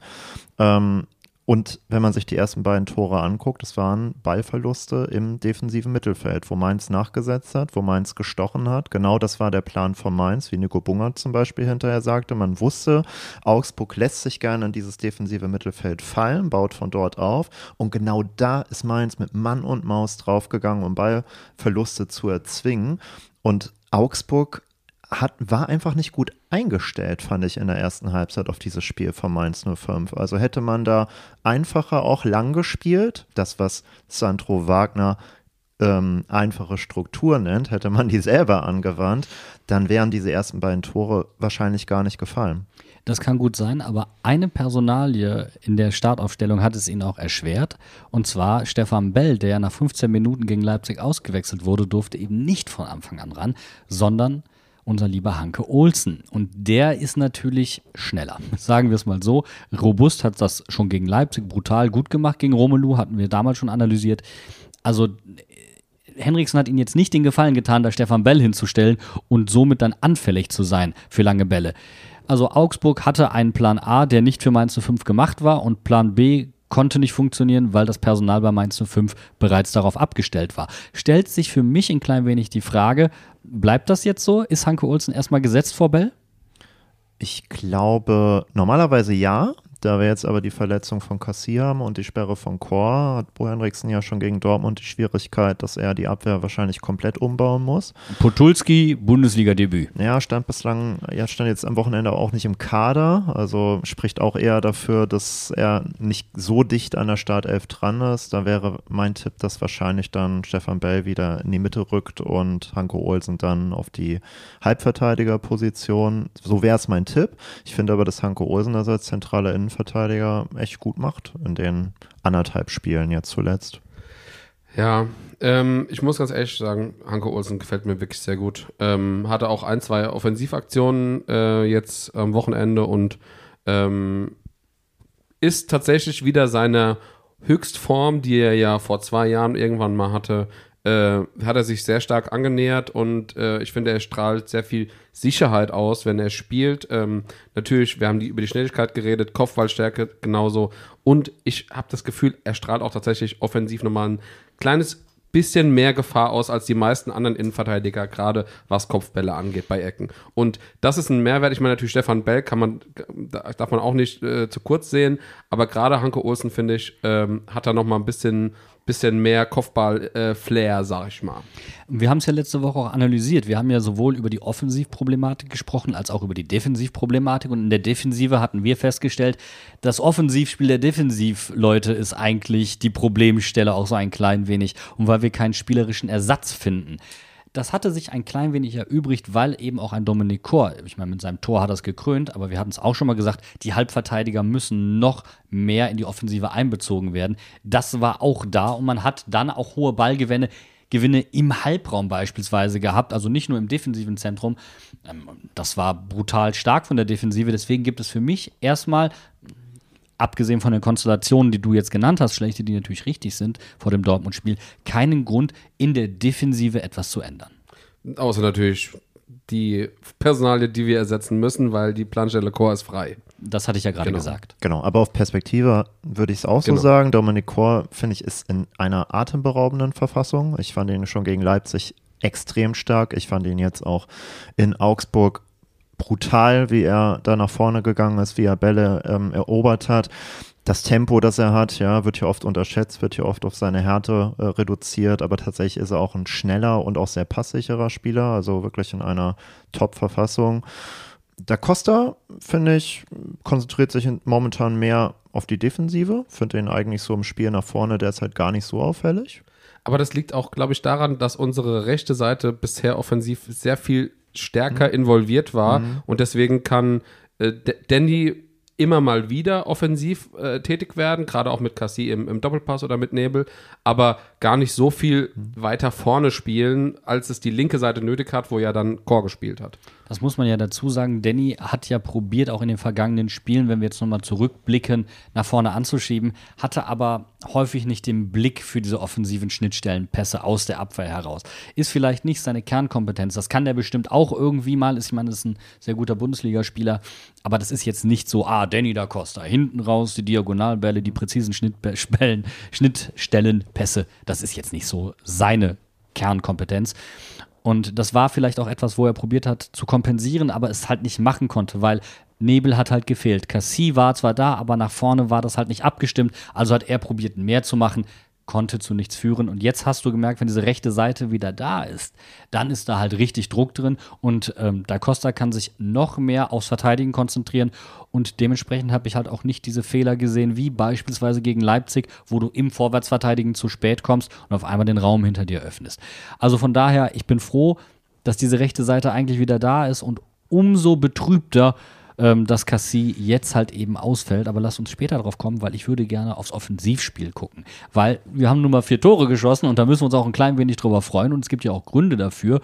Und wenn man sich die ersten beiden Tore anguckt, das waren Ballverluste im defensiven Mittelfeld, wo Mainz nachgesetzt hat, wo Mainz gestochen hat. Genau das war der Plan von Mainz, wie Nico Bungert zum Beispiel hinterher sagte. Man wusste, Augsburg lässt sich gerne in dieses defensive Mittelfeld fallen, baut von dort auf. Und genau da ist Mainz mit Mann und Maus draufgegangen, um Ballverluste zu erzwingen. Und Augsburg war einfach nicht gut eingestellt, fand ich in der ersten Halbzeit auf dieses Spiel von Mainz 05. Also hätte man da einfacher auch lang gespielt, das was Sandro Wagner einfache Struktur nennt, hätte man die selber angewandt, dann wären diese ersten beiden Tore wahrscheinlich gar nicht gefallen. Das kann gut sein, aber eine Personalie in der Startaufstellung hat es ihnen auch erschwert. Und zwar Stefan Bell, der ja nach 15 Minuten gegen Leipzig ausgewechselt wurde, durfte eben nicht von Anfang an ran, sondern unser lieber Hanke Olsen. Und der ist natürlich schneller. Sagen wir es mal so. Robust hat das schon gegen Leipzig brutal gut gemacht. Gegen Romelu hatten wir damals schon analysiert. Also Henriksen hat ihnen jetzt nicht den Gefallen getan, da Stefan Bell hinzustellen und somit dann anfällig zu sein für lange Bälle. Also Augsburg hatte einen Plan A, der nicht für Mainz 05 gemacht war und Plan B konnte nicht funktionieren, weil das Personal bei Mainz 05 bereits darauf abgestellt war. Stellt sich für mich ein klein wenig die Frage, bleibt das jetzt so? Ist Hanke Olsen erstmal gesetzt vor Bell? Ich glaube, normalerweise ja. Da wir jetzt aber die Verletzung von Cassis haben und die Sperre von Kor, hat Bo Henriksen ja schon gegen Dortmund die Schwierigkeit, dass er die Abwehr wahrscheinlich komplett umbauen muss. Podolski, Bundesliga-Debüt. Ja, stand jetzt am Wochenende auch nicht im Kader, also spricht auch eher dafür, dass er nicht so dicht an der Startelf dran ist. Da wäre mein Tipp, dass wahrscheinlich dann Stefan Bell wieder in die Mitte rückt und Hanke Olsen dann auf die Halbverteidigerposition. So wäre es mein Tipp. Ich finde aber, dass Hanke Olsen das als zentraler Innenverteidiger echt gut macht in den 1,5 Spielen jetzt zuletzt. Ja, ich muss ganz ehrlich sagen, Hanke Olsen gefällt mir wirklich sehr gut. Hatte auch 1-2 Offensivaktionen jetzt am Wochenende und ist tatsächlich wieder seine Höchstform, die er ja vor 2 Jahren irgendwann mal hatte, hat er sich sehr stark angenähert und ich finde, er strahlt sehr viel Sicherheit aus, wenn er spielt. Natürlich, wir haben über die Schnelligkeit geredet, Kopfballstärke genauso und ich habe das Gefühl, er strahlt auch tatsächlich offensiv nochmal ein kleines bisschen mehr Gefahr aus als die meisten anderen Innenverteidiger, gerade was Kopfbälle angeht bei Ecken. Und das ist ein Mehrwert. Ich meine natürlich, Stefan Bell darf man auch nicht zu kurz sehen, aber gerade Hanke Olsen, finde ich, hat da nochmal ein bisschen mehr Kopfball-Flair, sag ich mal. Wir haben es ja letzte Woche auch analysiert. Wir haben ja sowohl über die Offensivproblematik gesprochen, als auch über die Defensivproblematik. Und in der Defensive hatten wir festgestellt, das Offensivspiel der Defensivleute ist eigentlich die Problemstelle auch so ein klein wenig. Und weil wir keinen spielerischen Ersatz finden. Das hatte sich ein klein wenig erübrigt, weil eben auch ein Dominik Kor, ich meine, mit seinem Tor hat er es gekrönt, aber wir hatten es auch schon mal gesagt, die Halbverteidiger müssen noch mehr in die Offensive einbezogen werden. Das war auch da und man hat dann auch hohe Ballgewinne im Halbraum beispielsweise gehabt, also nicht nur im defensiven Zentrum. Das war brutal stark von der Defensive, deswegen gibt es für mich erstmal, abgesehen von den Konstellationen, die du jetzt genannt hast, schlechte, die natürlich richtig sind vor dem Dortmund-Spiel, keinen Grund, in der Defensive etwas zu ändern. Außer natürlich die Personalie, die wir ersetzen müssen, weil die Planstelle Kor ist frei. Das hatte ich ja gerade gesagt. Genau, aber auf Perspektive würde ich es auch so sagen. Dominik Kor, finde ich, ist in einer atemberaubenden Verfassung. Ich fand ihn schon gegen Leipzig extrem stark. Ich fand ihn jetzt auch in Augsburg brutal, wie er da nach vorne gegangen ist, wie er Bälle erobert hat. Das Tempo, das er hat, ja, wird hier oft unterschätzt, wird hier oft auf seine Härte reduziert, aber tatsächlich ist er auch ein schneller und auch sehr passsicherer Spieler, also wirklich in einer Top-Verfassung. Da Costa, finde ich, konzentriert sich momentan mehr auf die Defensive, finde ihn eigentlich so im Spiel nach vorne derzeit gar nicht so auffällig. Aber das liegt auch, glaube ich, daran, dass unsere rechte Seite bisher offensiv sehr viel stärker involviert war und deswegen kann Danny immer mal wieder offensiv tätig werden, gerade auch mit Cassie im Doppelpass oder mit Nebel, aber gar nicht so viel weiter vorne spielen, als es die linke Seite nötig hat, wo ja dann Kor gespielt hat. Das muss man ja dazu sagen. Danny hat ja probiert, auch in den vergangenen Spielen, wenn wir jetzt nochmal zurückblicken, nach vorne anzuschieben, hatte aber häufig nicht den Blick für diese offensiven Schnittstellenpässe aus der Abwehr heraus. Ist vielleicht nicht seine Kernkompetenz. Das kann der bestimmt auch irgendwie mal. Ich meine, das ist ein sehr guter Bundesligaspieler, aber das ist jetzt nicht so, Danny da Costa, hinten raus, die Diagonalbälle, die präzisen Schnittstellenpässe. Das ist jetzt nicht so seine Kernkompetenz. Und das war vielleicht auch etwas, wo er probiert hat zu kompensieren, aber es halt nicht machen konnte, weil Nebel hat halt gefehlt. Cassie war zwar da, aber nach vorne war das halt nicht abgestimmt. Also hat er probiert, mehr zu machen, konnte zu nichts führen. Und jetzt hast du gemerkt, wenn diese rechte Seite wieder da ist, dann ist da halt richtig Druck drin. Und Da Costa kann sich noch mehr aufs Verteidigen konzentrieren. Und dementsprechend habe ich halt auch nicht diese Fehler gesehen, wie beispielsweise gegen Leipzig, wo du im Vorwärtsverteidigen zu spät kommst und auf einmal den Raum hinter dir öffnest. Also von daher, ich bin froh, dass diese rechte Seite eigentlich wieder da ist und umso betrübter, dass Cassie jetzt halt eben ausfällt. Aber lass uns später drauf kommen, weil ich würde gerne aufs Offensivspiel gucken. Weil wir haben nun mal 4 Tore geschossen und da müssen wir uns auch ein klein wenig drüber freuen und es gibt ja auch Gründe dafür.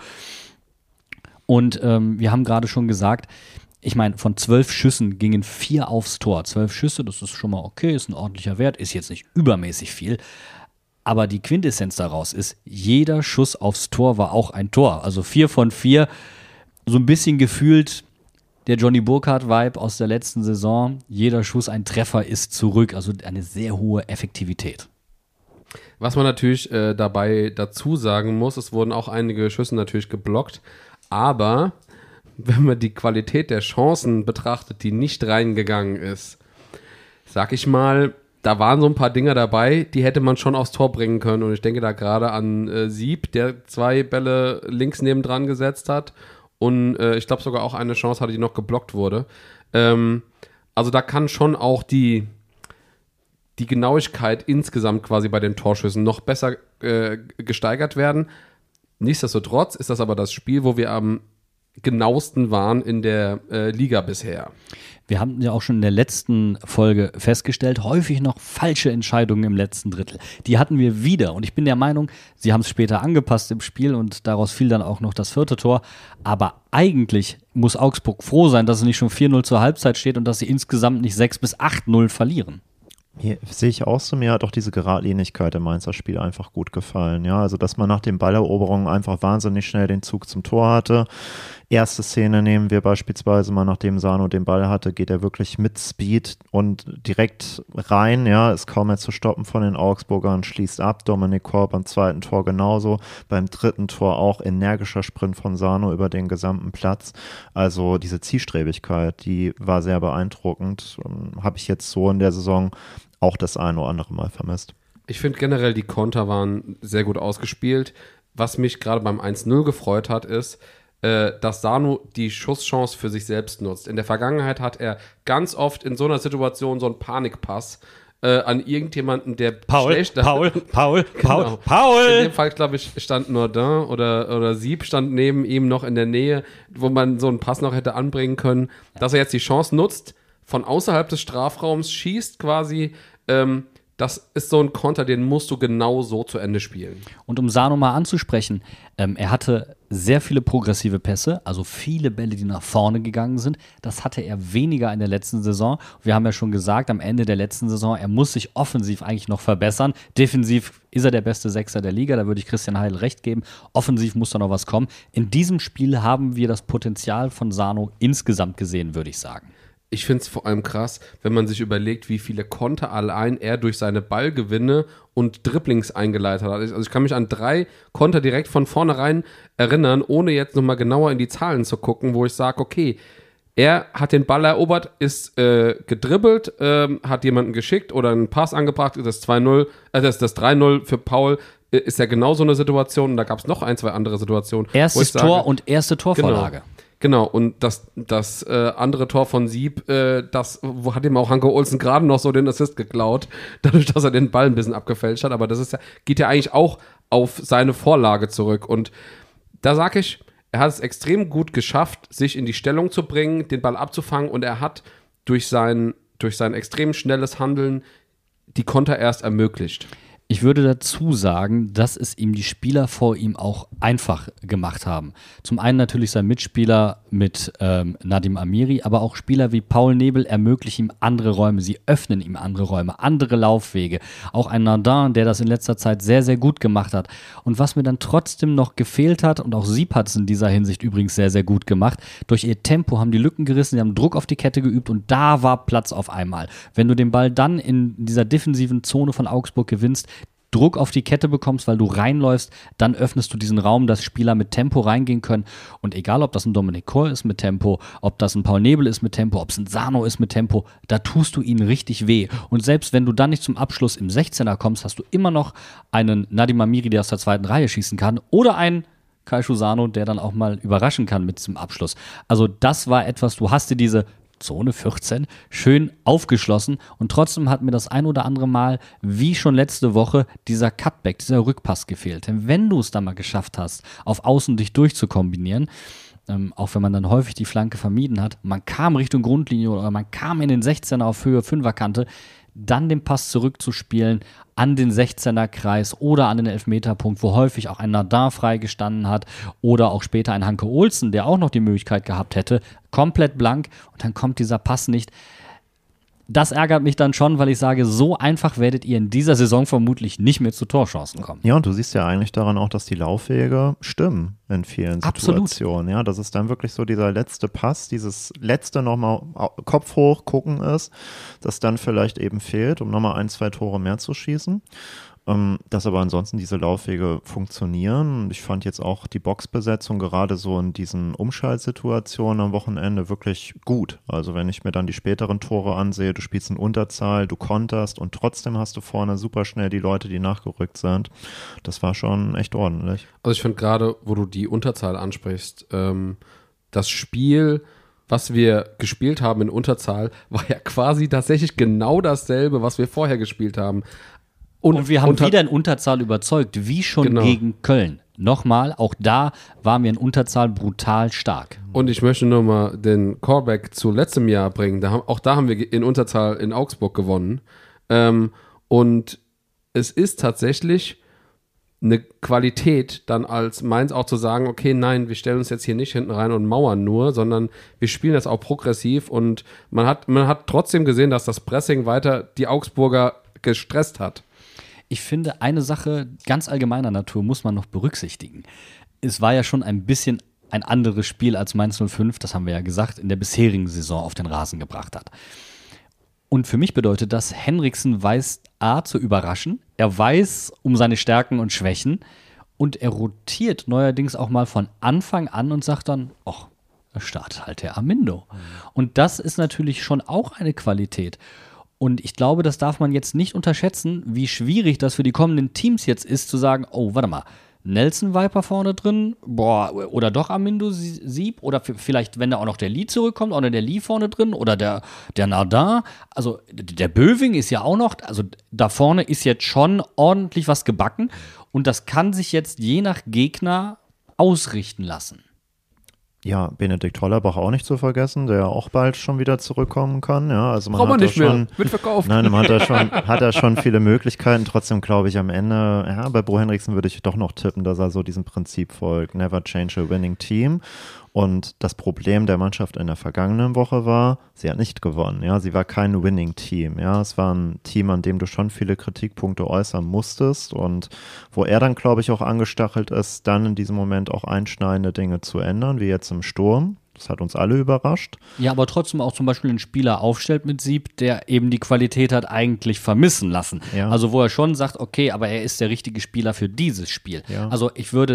Und wir haben gerade schon gesagt, ich meine, von 12 Schüssen gingen 4 aufs Tor. 12 Schüsse, das ist schon mal okay, ist ein ordentlicher Wert, ist jetzt nicht übermäßig viel. Aber die Quintessenz daraus ist, jeder Schuss aufs Tor war auch ein Tor. Also 4 von 4, so ein bisschen gefühlt der Johnny Burkhardt-Vibe aus der letzten Saison. Jeder Schuss ein Treffer ist zurück, also eine sehr hohe Effektivität. Was man natürlich dabei dazu sagen muss, es wurden auch einige Schüsse natürlich geblockt, aber wenn man die Qualität der Chancen betrachtet, die nicht reingegangen ist, sag ich mal, da waren so ein paar Dinger dabei, die hätte man schon aufs Tor bringen können und ich denke da gerade an Sieb, der 2 Bälle links nebendran gesetzt hat und ich glaube sogar auch eine Chance hatte, die noch geblockt wurde. Also da kann schon auch die Genauigkeit insgesamt quasi bei den Torschüssen noch besser gesteigert werden. Nichtsdestotrotz ist das aber das Spiel, wo wir am genauesten waren in der Liga bisher. Wir haben ja auch schon in der letzten Folge festgestellt, häufig noch falsche Entscheidungen im letzten Drittel. Die hatten wir wieder und ich bin der Meinung, sie haben es später angepasst im Spiel und daraus fiel dann auch noch das 4. Tor. Aber eigentlich muss Augsburg froh sein, dass es nicht schon 4-0 zur Halbzeit steht und dass sie insgesamt nicht 6-8-0 verlieren. Ja, sehe ich auch so. Mir hat auch diese Geradlinigkeit im Mainzer Spiel einfach gut gefallen. Ja, also dass man nach den Balleroberungen einfach wahnsinnig schnell den Zug zum Tor hatte. Erste Szene nehmen wir beispielsweise mal, nachdem Sano den Ball hatte, geht er wirklich mit Speed und direkt rein. Ja, ist kaum mehr zu stoppen von den Augsburgern, schließt ab. Dominik Kor beim zweiten Tor genauso. Beim dritten Tor auch energischer Sprint von Sano über den gesamten Platz. Also diese Zielstrebigkeit, die war sehr beeindruckend. Habe ich jetzt so in der Saison auch das ein oder andere Mal vermisst. Ich finde generell, die Konter waren sehr gut ausgespielt. Was mich gerade beim 1-0 gefreut hat, ist, dass Sano die Schusschance für sich selbst nutzt. In der Vergangenheit hat er ganz oft in so einer Situation so einen Panikpass an irgendjemanden, der Paul. In dem Fall, glaube ich, stand Nordin oder Sieb stand neben ihm noch in der Nähe, wo man so einen Pass noch hätte anbringen können. Dass er jetzt die Chance nutzt, von außerhalb des Strafraums schießt quasi, das ist so ein Konter, den musst du genau so zu Ende spielen. Und um Sano mal anzusprechen, er hatte sehr viele progressive Pässe, also viele Bälle, die nach vorne gegangen sind. Das hatte er weniger in der letzten Saison. Wir haben ja schon gesagt, am Ende der letzten Saison, er muss sich offensiv eigentlich noch verbessern. Defensiv ist er der beste Sechser der Liga, da würde ich Christian Heidel recht geben. Offensiv muss da noch was kommen. In diesem Spiel haben wir das Potenzial von Sano insgesamt gesehen, würde ich sagen. Ich finde es vor allem krass, wenn man sich überlegt, wie viele Konter allein er durch seine Ballgewinne und Dribblings eingeleitet hat. Also ich kann mich an 3 Konter direkt von vornherein erinnern, ohne jetzt nochmal genauer in die Zahlen zu gucken, wo ich sage, okay, er hat den Ball erobert, ist gedribbelt, hat jemanden geschickt oder einen Pass angebracht, das 2-0, das 3-0 für Paul, ist ja genau so eine Situation und da gab es noch 1, 2 andere Situationen. Erstes Tor und erste Torvorlage. Genau, und das andere Tor von Sieb, wo hat ihm auch Hanke Olsen gerade noch so den Assist geklaut, dadurch, dass er den Ball ein bisschen abgefälscht hat, aber das ist geht ja eigentlich auch auf seine Vorlage zurück und da sage ich, er hat es extrem gut geschafft, sich in die Stellung zu bringen, den Ball abzufangen und er hat durch sein extrem schnelles Handeln die Konter erst ermöglicht. Ich würde dazu sagen, dass es ihm die Spieler vor ihm auch einfach gemacht haben. Zum einen natürlich sein Mitspieler mit Nadim Amiri, aber auch Spieler wie Paul Nebel ermöglichen ihm andere Räume, sie öffnen ihm andere Räume, andere Laufwege. Auch ein Nardin, der das in letzter Zeit sehr, sehr gut gemacht hat. Und was mir dann trotzdem noch gefehlt hat, und auch Sieb hat es in dieser Hinsicht übrigens sehr, sehr gut gemacht, durch ihr Tempo haben die Lücken gerissen, sie haben Druck auf die Kette geübt und da war Platz auf einmal. Wenn du den Ball dann in dieser defensiven Zone von Augsburg gewinnst, Druck auf die Kette bekommst, weil du reinläufst, dann öffnest du diesen Raum, dass Spieler mit Tempo reingehen können. Und egal, ob das ein Dominik Kor ist mit Tempo, ob das ein Paul Nebel ist mit Tempo, ob es ein Sano ist mit Tempo, da tust du ihnen richtig weh. Und selbst wenn du dann nicht zum Abschluss im 16er kommst, hast du immer noch einen Nadim Amiri, der aus der zweiten Reihe schießen kann, oder einen Kaishu Sano, der dann auch mal überraschen kann mit diesem Abschluss. Also das war etwas, du hast dir diese Zone 14 schön aufgeschlossen und trotzdem hat mir das ein oder andere Mal, wie schon letzte Woche, dieser Cutback, dieser Rückpass gefehlt. Denn wenn du es dann mal geschafft hast, auf Außen dich durchzukombinieren, auch wenn man dann häufig die Flanke vermieden hat, man kam Richtung Grundlinie oder man kam in den 16er auf Höhe 5er-Kante, dann den Pass zurückzuspielen an den 16er-Kreis oder an den Elfmeterpunkt, wo häufig auch ein Nardin freigestanden hat oder auch später ein Hanke Olsen, der auch noch die Möglichkeit gehabt hätte, komplett blank und dann kommt dieser Pass nicht. Das ärgert mich dann schon, weil ich sage, so einfach werdet ihr in dieser Saison vermutlich nicht mehr zu Torchancen kommen. Ja, und du siehst ja eigentlich daran auch, dass die Laufwege stimmen in vielen Absolut. Situationen. Ja, das ist dann wirklich so dieser letzte Pass, dieses letzte nochmal Kopf hoch gucken ist, das dann vielleicht eben fehlt, um nochmal 1, 2 Tore mehr zu schießen. Dass aber ansonsten diese Laufwege funktionieren. Und ich fand jetzt auch die Boxbesetzung gerade so in diesen Umschaltsituationen am Wochenende wirklich gut. Also wenn ich mir dann die späteren Tore ansehe, du spielst in Unterzahl, du konterst und trotzdem hast du vorne super schnell die Leute, die nachgerückt sind. Das war schon echt ordentlich. Also ich finde gerade, wo du die Unterzahl ansprichst, das Spiel, was wir gespielt haben in Unterzahl, war ja quasi tatsächlich genau dasselbe, was wir vorher gespielt haben. Und wir haben wieder in Unterzahl überzeugt, wie schon gegen Köln. Nochmal, auch da waren wir in Unterzahl brutal stark. Und ich möchte nochmal den Callback zu letztem Jahr bringen. Auch da haben wir in Unterzahl in Augsburg gewonnen. Und es ist tatsächlich eine Qualität, dann als Mainz auch zu sagen, okay, nein, wir stellen uns jetzt hier nicht hinten rein und mauern nur, sondern wir spielen das auch progressiv und man hat trotzdem gesehen, dass das Pressing weiter die Augsburger gestresst hat. Ich finde, eine Sache ganz allgemeiner Natur muss man noch berücksichtigen. Es war ja schon ein bisschen ein anderes Spiel als Mainz 05, das haben wir ja gesagt, in der bisherigen Saison auf den Rasen gebracht hat. Und für mich bedeutet das, Henriksen weiß A, zu überraschen, er weiß um seine Stärken und Schwächen und er rotiert neuerdings auch mal von Anfang an und sagt dann, ach, da startet halt der Amindo. Und das ist natürlich schon auch eine Qualität. Und ich glaube, das darf man jetzt nicht unterschätzen, wie schwierig das für die kommenden Teams jetzt ist, zu sagen, oh, warte mal, Nelson Viper vorne drin, oder doch Amindo Sieb, oder vielleicht, wenn da auch noch der Lee zurückkommt, auch noch der Lee vorne drin, oder der Nardin, also der Böwing ist ja auch noch, also da vorne ist jetzt schon ordentlich was gebacken und das kann sich jetzt je nach Gegner ausrichten lassen. Ja, Benedikt Hollerbach auch nicht zu vergessen, der auch bald schon wieder zurückkommen kann. Ja, also Braucht man nicht mehr, wird verkauft. Nein, man hat da schon viele Möglichkeiten. Trotzdem glaube ich am Ende, ja, bei Bo Henriksen würde ich doch noch tippen, dass er so diesem Prinzip folgt. Never change a winning team. Und das Problem der Mannschaft in der vergangenen Woche war, sie hat nicht gewonnen. Ja, sie war kein Winning-Team. Ja, es war ein Team, an dem du schon viele Kritikpunkte äußern musstest und wo er dann, glaube ich, auch angestachelt ist, dann in diesem Moment auch einschneidende Dinge zu ändern, wie jetzt im Sturm. Das hat uns alle überrascht. Ja, aber trotzdem auch zum Beispiel einen Spieler aufstellt mit Sieb, der eben die Qualität hat eigentlich vermissen lassen. Ja. Also wo er schon sagt, okay, aber er ist der richtige Spieler für dieses Spiel. Ja. Also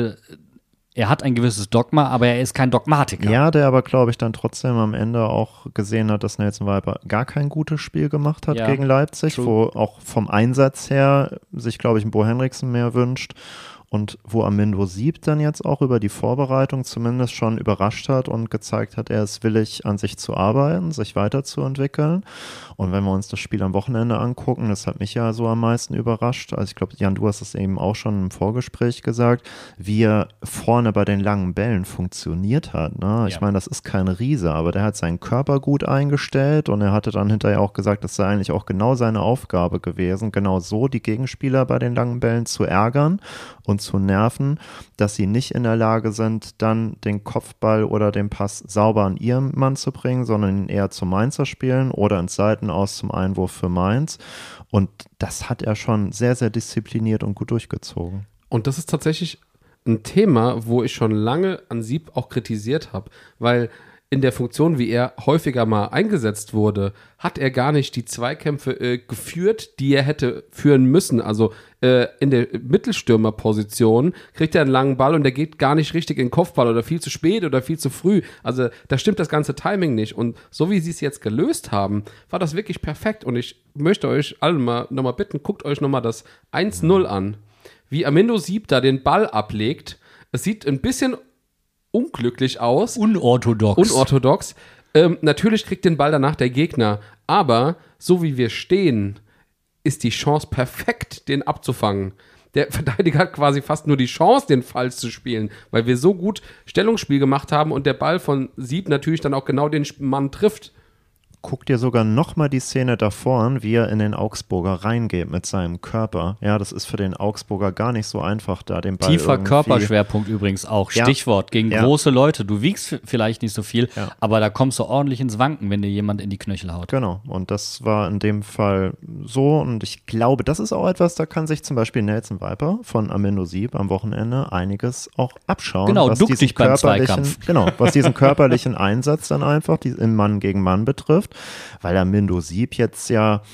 er hat ein gewisses Dogma, aber er ist kein Dogmatiker. Ja, der aber, glaube ich, dann trotzdem am Ende auch gesehen hat, dass Nelson Viper gar kein gutes Spiel gemacht hat gegen Leipzig, true. wo auch vom Einsatz her sich, glaube ich, ein Bo Henriksen mehr wünscht. Und wo Amindo Sieb dann jetzt auch über die Vorbereitung zumindest schon überrascht hat und gezeigt hat, er ist willig, an sich zu arbeiten, sich weiterzuentwickeln. Und wenn wir uns das Spiel am Wochenende angucken, das hat mich ja so am meisten überrascht. Also ich glaube, Jan, du hast es eben auch schon im Vorgespräch gesagt, wie er vorne bei den langen Bällen funktioniert hat. Ne? Ich meine, das ist kein Riese, aber der hat seinen Körper gut eingestellt und er hatte dann hinterher auch gesagt, das sei eigentlich auch genau seine Aufgabe gewesen, genau so die Gegenspieler bei den langen Bällen zu ärgern und zu nerven, dass sie nicht in der Lage sind, dann den Kopfball oder den Pass sauber an ihren Mann zu bringen, sondern ihn eher zum Mainzer spielen oder ins Seitenaus zum Einwurf für Mainz. Und das hat er schon sehr, sehr diszipliniert und gut durchgezogen. Und das ist tatsächlich ein Thema, wo ich schon lange an Sieb auch kritisiert habe, weil in der Funktion, wie er häufiger mal eingesetzt wurde, hat er gar nicht die Zweikämpfe geführt, die er hätte führen müssen. Also in der Mittelstürmerposition kriegt er einen langen Ball und der geht gar nicht richtig in den Kopfball oder viel zu spät oder viel zu früh. Also da stimmt das ganze Timing nicht. Und so wie sie es jetzt gelöst haben, war das wirklich perfekt. Und ich möchte euch alle nochmal bitten, guckt euch nochmal das 1-0 an. Wie Amindo Sieb da den Ball ablegt. Es sieht ein bisschen unglücklich aus. Unorthodox. Natürlich kriegt den Ball danach der Gegner, aber so wie wir stehen, ist die Chance perfekt, den abzufangen. Der Verteidiger hat quasi fast nur die Chance, den falsch zu spielen, weil wir so gut Stellungsspiel gemacht haben und der Ball von Sieb natürlich dann auch genau den Mann trifft. Guck dir sogar nochmal die Szene davor an, wie er in den Augsburger reingeht mit seinem Körper. Ja, das ist für den Augsburger gar nicht so einfach, da den Ball Tiefer Körperschwerpunkt übrigens auch. Ja. Stichwort gegen große Leute. Du wiegst vielleicht nicht so viel, Ja. aber da kommst du ordentlich ins Wanken, wenn dir jemand in die Knöchel haut. Genau, und das war in dem Fall so und ich glaube, das ist auch etwas, da kann sich zum Beispiel Nelson Viper von Amindo Sieb am Wochenende einiges auch abschauen. Genau, was duck diesen dich beim körperlichen- Zweikampf. Genau, was diesen körperlichen Einsatz dann einfach im Mann gegen Mann betrifft, weil Amindo Sieb jetzt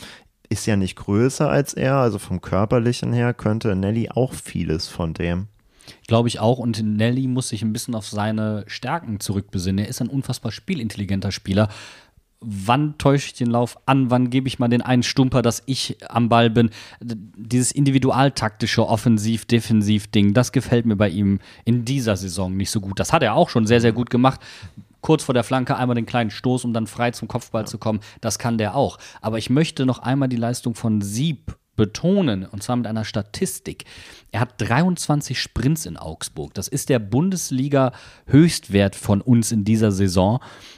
ist ja nicht größer als er, also vom Körperlichen her könnte Nelly auch vieles von dem. Glaube ich auch. Und Nelly muss sich ein bisschen auf seine Stärken zurückbesinnen. Er ist ein unfassbar spielintelligenter Spieler. Wann täusche ich den Lauf an? Wann gebe ich mal den einen Stumper, dass ich am Ball bin? Dieses individualtaktische Offensiv-Defensiv-Ding, das gefällt mir bei ihm in dieser Saison nicht so gut. Das hat er auch schon sehr, sehr gut gemacht. Kurz vor der Flanke einmal den kleinen Stoß, um dann frei zum Kopfball zu kommen. Das kann der auch. Aber ich möchte noch einmal die Leistung von Sieb betonen, und zwar mit einer Statistik. Er hat 23 Sprints in Augsburg. Das ist der Bundesliga-Höchstwert von uns in dieser Saison.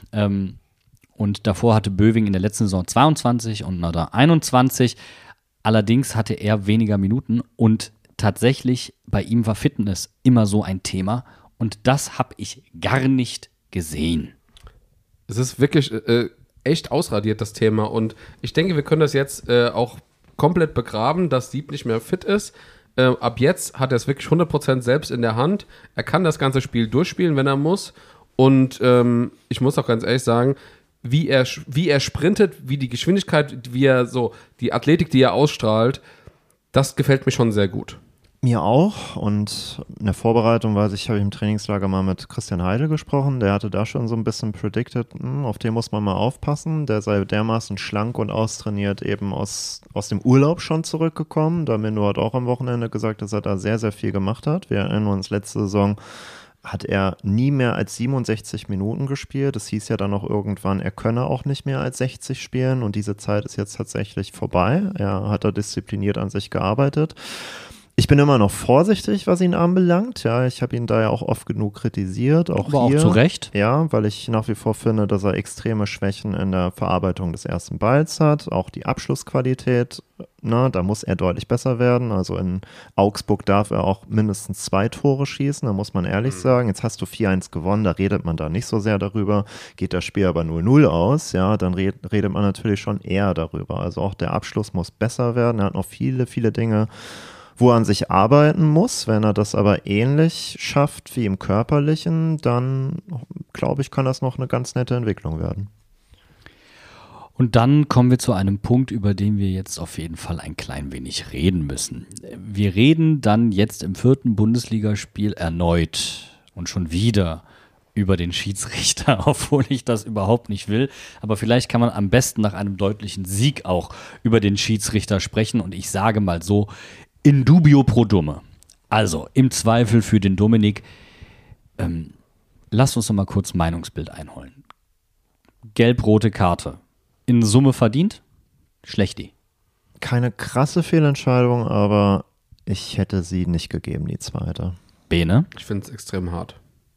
Und davor hatte Böwing in der letzten Saison 22 und Nada 21. Allerdings hatte er weniger Minuten und tatsächlich bei ihm war Fitness immer so ein Thema und das habe ich gar nicht gesehen. Es ist wirklich echt ausradiert, das Thema. Und ich denke, wir können das jetzt auch komplett begraben, dass Sieb nicht mehr fit ist. Ab jetzt hat er es wirklich 100% selbst in der Hand. Er kann das ganze Spiel durchspielen, wenn er muss. Und ich muss auch ganz ehrlich sagen, wie er sprintet, wie die Geschwindigkeit, wie er so, die Athletik, die er ausstrahlt, das gefällt mir schon sehr gut. Mir auch, und in der Vorbereitung habe ich im Trainingslager mal mit Christian Heidel gesprochen, der hatte da schon so ein bisschen predicted, auf den muss man mal aufpassen, der sei dermaßen schlank und austrainiert eben aus dem Urlaub schon zurückgekommen, da Mendo hat auch am Wochenende gesagt, dass er da sehr, sehr viel gemacht hat. Wir erinnern uns, letzte Saison hat er nie mehr als 67 Minuten gespielt. Das hieß ja dann noch irgendwann, er könne auch nicht mehr als 60 spielen und diese Zeit ist jetzt tatsächlich vorbei. Er hat da diszipliniert an sich gearbeitet. Ich bin immer noch vorsichtig, was ihn anbelangt. Ja, ich habe ihn da ja auch oft genug kritisiert. Aber hier, auch zu Recht. Ja, weil ich nach wie vor finde, dass er extreme Schwächen in der Verarbeitung des ersten Balls hat. Auch die Abschlussqualität, da muss er deutlich besser werden. Also in Augsburg darf er auch mindestens 2 Tore schießen, da muss man ehrlich sagen. Jetzt hast du 4-1 gewonnen, da redet man da nicht so sehr darüber. Geht das Spiel aber 0-0 aus, ja, dann redet man natürlich schon eher darüber. Also auch der Abschluss muss besser werden. Er hat noch viele, viele Dinge, wo er an sich arbeiten muss. Wenn er das aber ähnlich schafft wie im Körperlichen, dann, glaube ich, kann das noch eine ganz nette Entwicklung werden. Und dann kommen wir zu einem Punkt, über den wir jetzt auf jeden Fall ein klein wenig reden müssen. Wir reden dann jetzt im 4. Bundesligaspiel erneut und schon wieder über den Schiedsrichter, obwohl ich das überhaupt nicht will. Aber vielleicht kann man am besten nach einem deutlichen Sieg auch über den Schiedsrichter sprechen. Und ich sage mal so, in dubio pro dumme. Also im Zweifel für den Dominik. Lasst uns noch mal kurz Meinungsbild einholen. Gelb-rote Karte. In Summe verdient? Schlechti. Keine krasse Fehlentscheidung, aber ich hätte sie nicht gegeben, die zweite. Bene? Ich finde es extrem hart.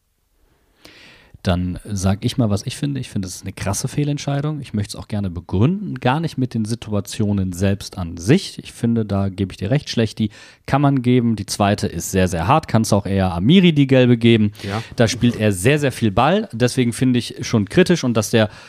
Dann sage ich mal, was ich finde. Ich finde, es ist eine krasse Fehlentscheidung. Ich möchte es auch gerne begründen. Gar nicht mit den Situationen selbst an sich. Ich finde, da gebe ich dir recht, schlecht. Die kann man geben. Die zweite ist sehr, sehr hart. Kannst auch eher Amiri die gelbe geben. Ja. Da spielt er sehr, sehr viel Ball. Deswegen finde ich schon kritisch. Und dass der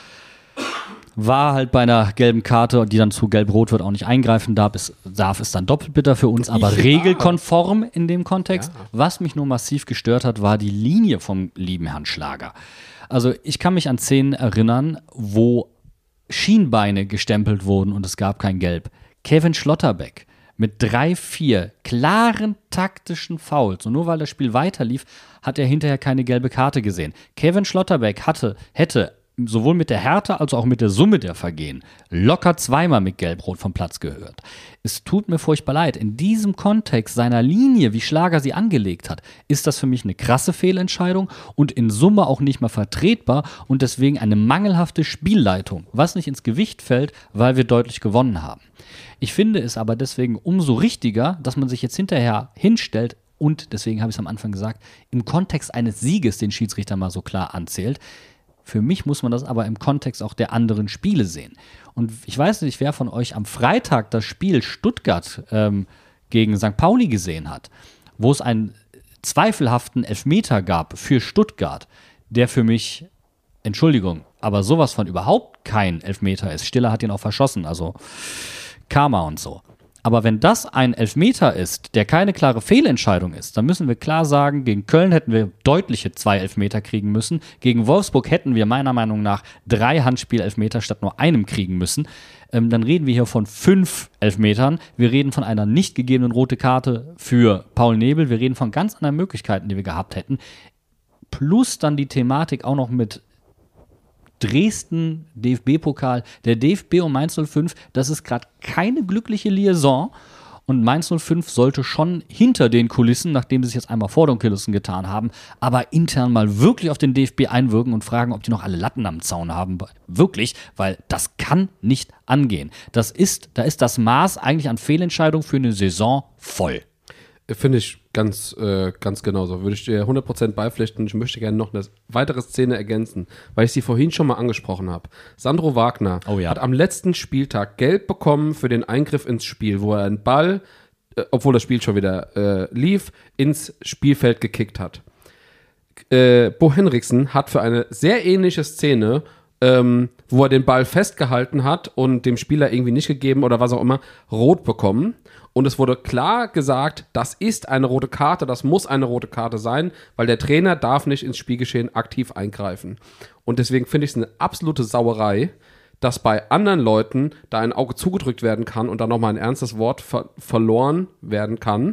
war halt bei einer gelben Karte, die dann zu gelb-rot wird, auch nicht eingreifen darf, ist dann doppelt bitter für uns, aber regelkonform in dem Kontext. Ja. Was mich nur massiv gestört hat, war die Linie vom lieben Herrn Schlager. Also ich kann mich an Szenen erinnern, wo Schienbeine gestempelt wurden und es gab kein Gelb. Kevin Schlotterbeck mit 3-4 klaren taktischen Fouls und nur weil das Spiel weiterlief, hat er hinterher keine gelbe Karte gesehen. Kevin Schlotterbeck hätte sowohl mit der Härte als auch mit der Summe der Vergehen locker 2-mal mit Gelb-Rot vom Platz gehört. Es tut mir furchtbar leid. In diesem Kontext seiner Linie, wie Schlager sie angelegt hat, ist das für mich eine krasse Fehlentscheidung und in Summe auch nicht mal vertretbar und deswegen eine mangelhafte Spielleitung, was nicht ins Gewicht fällt, weil wir deutlich gewonnen haben. Ich finde es aber deswegen umso richtiger, dass man sich jetzt hinterher hinstellt und, deswegen habe ich es am Anfang gesagt, im Kontext eines Sieges den Schiedsrichter mal so klar anzählt. Für mich muss man das aber im Kontext auch der anderen Spiele sehen. Und ich weiß nicht, wer von euch am Freitag das Spiel Stuttgart gegen St. Pauli gesehen hat, wo es einen zweifelhaften Elfmeter gab für Stuttgart, der für mich, Entschuldigung, aber sowas von überhaupt kein Elfmeter ist. Stiller hat ihn auch verschossen, also Karma und so. Aber wenn das ein Elfmeter ist, der keine klare Fehlentscheidung ist, dann müssen wir klar sagen, gegen Köln hätten wir deutliche 2 Elfmeter kriegen müssen. Gegen Wolfsburg hätten wir meiner Meinung nach 3 Handspiel-Elfmeter statt nur einem kriegen müssen. Dann reden wir hier von 5 Elfmetern. Wir reden von einer nicht gegebenen rote Karte für Paul Nebel. Wir reden von ganz anderen Möglichkeiten, die wir gehabt hätten. Plus dann die Thematik auch noch mit Dresden, DFB-Pokal, der DFB und Mainz 05, das ist gerade keine glückliche Liaison und Mainz 05 sollte schon hinter den Kulissen, nachdem sie es jetzt einmal vor den Kulissen getan haben, aber intern mal wirklich auf den DFB einwirken und fragen, ob die noch alle Latten am Zaun haben. Wirklich, weil das kann nicht angehen. Da ist das Maß eigentlich an Fehlentscheidung für eine Saison voll. Finde ich ganz genauso. Würde ich dir 100% beipflichten. Ich möchte gerne noch eine weitere Szene ergänzen, weil ich sie vorhin schon mal angesprochen habe. Sandro Wagner hat am letzten Spieltag Gelb bekommen für den Eingriff ins Spiel, wo er einen Ball obwohl das Spiel schon wieder lief, ins Spielfeld gekickt hat. Bo Henriksen hat für eine sehr ähnliche Szene, wo er den Ball festgehalten hat und dem Spieler irgendwie nicht gegeben oder was auch immer, rot bekommen. Und es wurde klar gesagt, das ist eine rote Karte, das muss eine rote Karte sein, weil der Trainer darf nicht ins Spielgeschehen aktiv eingreifen. Und deswegen finde ich es eine absolute Sauerei, dass bei anderen Leuten da ein Auge zugedrückt werden kann und dann nochmal ein ernstes Wort verloren werden kann.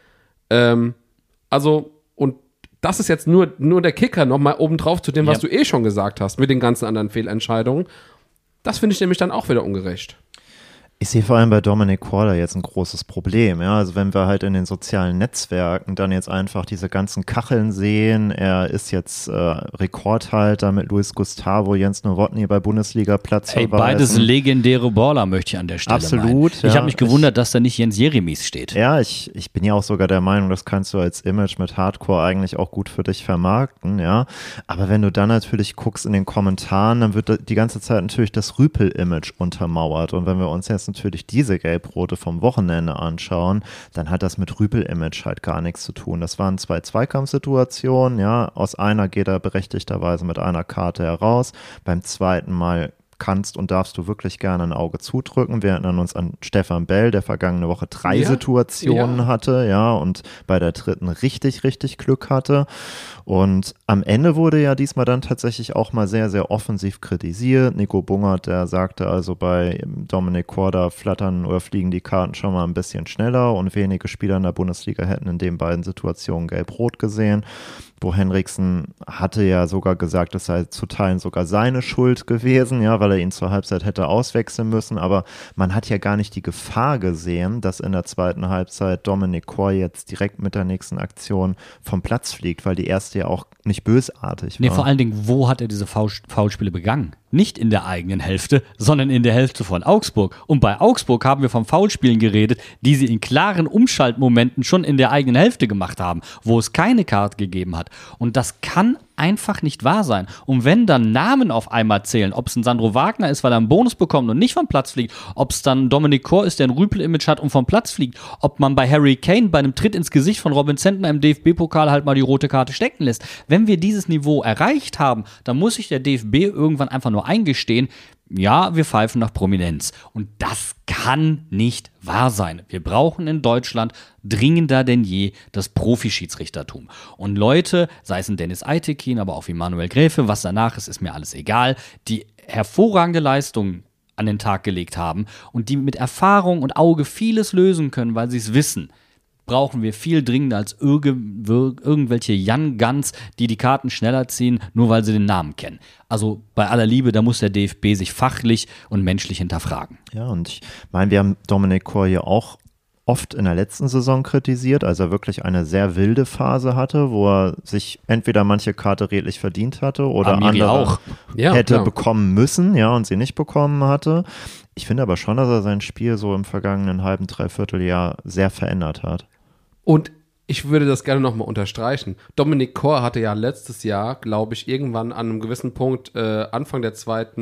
Und das ist jetzt nur der Kicker nochmal obendrauf zu dem, was du schon gesagt hast, mit den ganzen anderen Fehlentscheidungen. Das finde ich nämlich dann auch wieder ungerecht. Ich sehe vor allem bei Dominic Corder jetzt ein großes Problem. Ja? Also wenn wir halt in den sozialen Netzwerken dann jetzt einfach diese ganzen Kacheln sehen, er ist jetzt Rekordhalter mit Luis Gustavo, Jens Nowotny bei Bundesliga-Platzverweisen. Beides legendäre Baller, möchte ich an der Stelle Absolut. meinen. Ich habe mich gewundert, dass da nicht Jens Jeremies steht. Ja, ich bin ja auch sogar der Meinung, das kannst du als Image mit Hardcore eigentlich auch gut für dich vermarkten, ja. Aber wenn du dann natürlich guckst in den Kommentaren, dann wird die ganze Zeit natürlich das Rüpel-Image untermauert. Und wenn wir uns jetzt natürlich diese Gelb-Rote vom Wochenende anschauen, dann hat das mit Rüpel-Image halt gar nichts zu tun. Das waren 2 Zweikampfsituationen, ja, aus einer geht er berechtigterweise mit einer Karte heraus, beim zweiten Mal kannst und darfst du wirklich gerne ein Auge zudrücken. Wir erinnern uns an Stefan Bell, der vergangene Woche 3 Situationen hatte, ja, und bei der dritten richtig Glück hatte. Und am Ende wurde ja diesmal dann tatsächlich auch mal sehr, sehr offensiv kritisiert. Nico Bungert, der sagte also, bei Dominic Corder flattern oder fliegen die Karten schon mal ein bisschen schneller und wenige Spieler in der Bundesliga hätten in den beiden Situationen gelb-rot gesehen. Bo Henriksen hatte ja sogar gesagt, es sei zu Teilen sogar seine Schuld gewesen, ja, weil er ihn zur Halbzeit hätte auswechseln müssen, aber man hat ja gar nicht die Gefahr gesehen, dass in der zweiten Halbzeit Dominic Corder jetzt direkt mit der nächsten Aktion vom Platz fliegt, weil die erste ja auch nicht bösartig war. Nee, vor allen Dingen, wo hat er diese Foulspiele begangen? Nicht in der eigenen Hälfte, sondern in der Hälfte von Augsburg. Und bei Augsburg haben wir von Foulspielen geredet, die sie in klaren Umschaltmomenten schon in der eigenen Hälfte gemacht haben, wo es keine Karte gegeben hat. Und das kann einfach nicht wahr sein. Und wenn dann Namen auf einmal zählen, ob es ein Sandro Wagner ist, weil er einen Bonus bekommt und nicht vom Platz fliegt, ob es dann Dominic Corder ist, der ein Rüpel-Image hat und vom Platz fliegt, ob man bei Harry Kane bei einem Tritt ins Gesicht von Robin Zentner im DFB-Pokal halt mal die rote Karte stecken lässt. Wenn wir dieses Niveau erreicht haben, dann muss sich der DFB irgendwann einfach nur eingestehen, ja, wir pfeifen nach Prominenz. Und das kann nicht wahr sein. Wir brauchen in Deutschland dringender denn je das Profischiedsrichtertum. Und Leute, sei es ein Dennis Eitekin, aber auch wie Manuel Gräfe, was danach ist mir alles egal, die hervorragende Leistungen an den Tag gelegt haben und die mit Erfahrung und Auge vieles lösen können, weil sie es wissen, brauchen wir viel dringender als irgendwelche Young Guns, die Karten schneller ziehen, nur weil sie den Namen kennen. Also bei aller Liebe, da muss der DFB sich fachlich und menschlich hinterfragen. Ja, und ich meine, wir haben Dominic Corder ja auch oft in der letzten Saison kritisiert, als er wirklich eine sehr wilde Phase hatte, wo er sich entweder manche Karte redlich verdient hatte oder Amiri andere auch hätte bekommen müssen, ja, und sie nicht bekommen hatte. Ich finde aber schon, dass er sein Spiel so im vergangenen halben, dreiviertel Jahr sehr verändert hat. Und ich würde das gerne nochmal unterstreichen. Dominic Corder hatte ja letztes Jahr, glaube ich, irgendwann an einem gewissen Punkt, Anfang der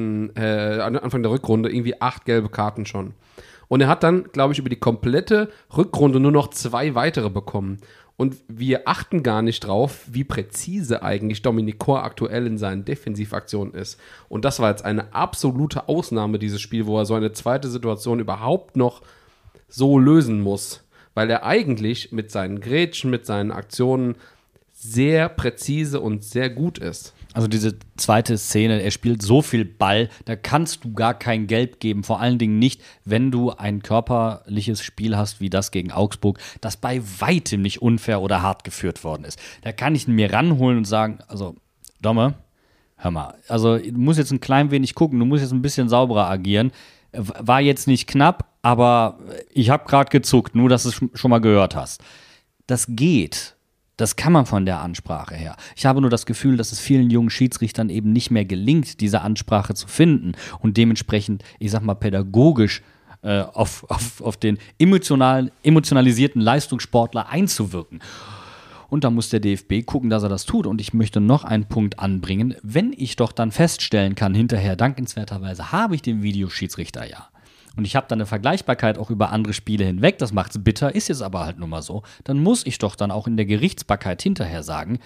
Rückrunde, irgendwie 8 gelbe Karten schon. Und er hat dann, glaube ich, über die komplette Rückrunde nur noch 2 weitere bekommen. Und wir achten gar nicht drauf, wie präzise eigentlich Dominic Corder aktuell in seinen Defensivaktionen ist. Und das war jetzt eine absolute Ausnahme, dieses Spiel, wo er so eine zweite Situation überhaupt noch so lösen muss. Weil er eigentlich mit seinen Grätschen, mit seinen Aktionen sehr präzise und sehr gut ist. Also diese zweite Szene, er spielt so viel Ball, da kannst du gar kein Gelb geben. Vor allen Dingen nicht, wenn du ein körperliches Spiel hast wie das gegen Augsburg, das bei weitem nicht unfair oder hart geführt worden ist. Da kann ich ihn mir ranholen und sagen, also Domme, hör mal, also du musst jetzt ein klein wenig gucken, du musst jetzt ein bisschen sauberer agieren. War jetzt nicht knapp, aber ich habe gerade gezuckt, nur dass du es schon mal gehört hast. Das geht. Das kann man von der Ansprache her. Ich habe nur das Gefühl, dass es vielen jungen Schiedsrichtern eben nicht mehr gelingt, diese Ansprache zu finden und dementsprechend, ich sag mal, pädagogisch auf den emotionalisierten Leistungssportler einzuwirken. Und da muss der DFB gucken, dass er das tut. Und ich möchte noch einen Punkt anbringen. Wenn ich doch dann feststellen kann, hinterher dankenswerterweise habe ich den Videoschiedsrichter ja. und ich habe dann eine Vergleichbarkeit auch über andere Spiele hinweg, das macht's bitter, ist jetzt aber halt nun mal so, dann muss ich doch dann auch in der Gerichtsbarkeit hinterher sagen,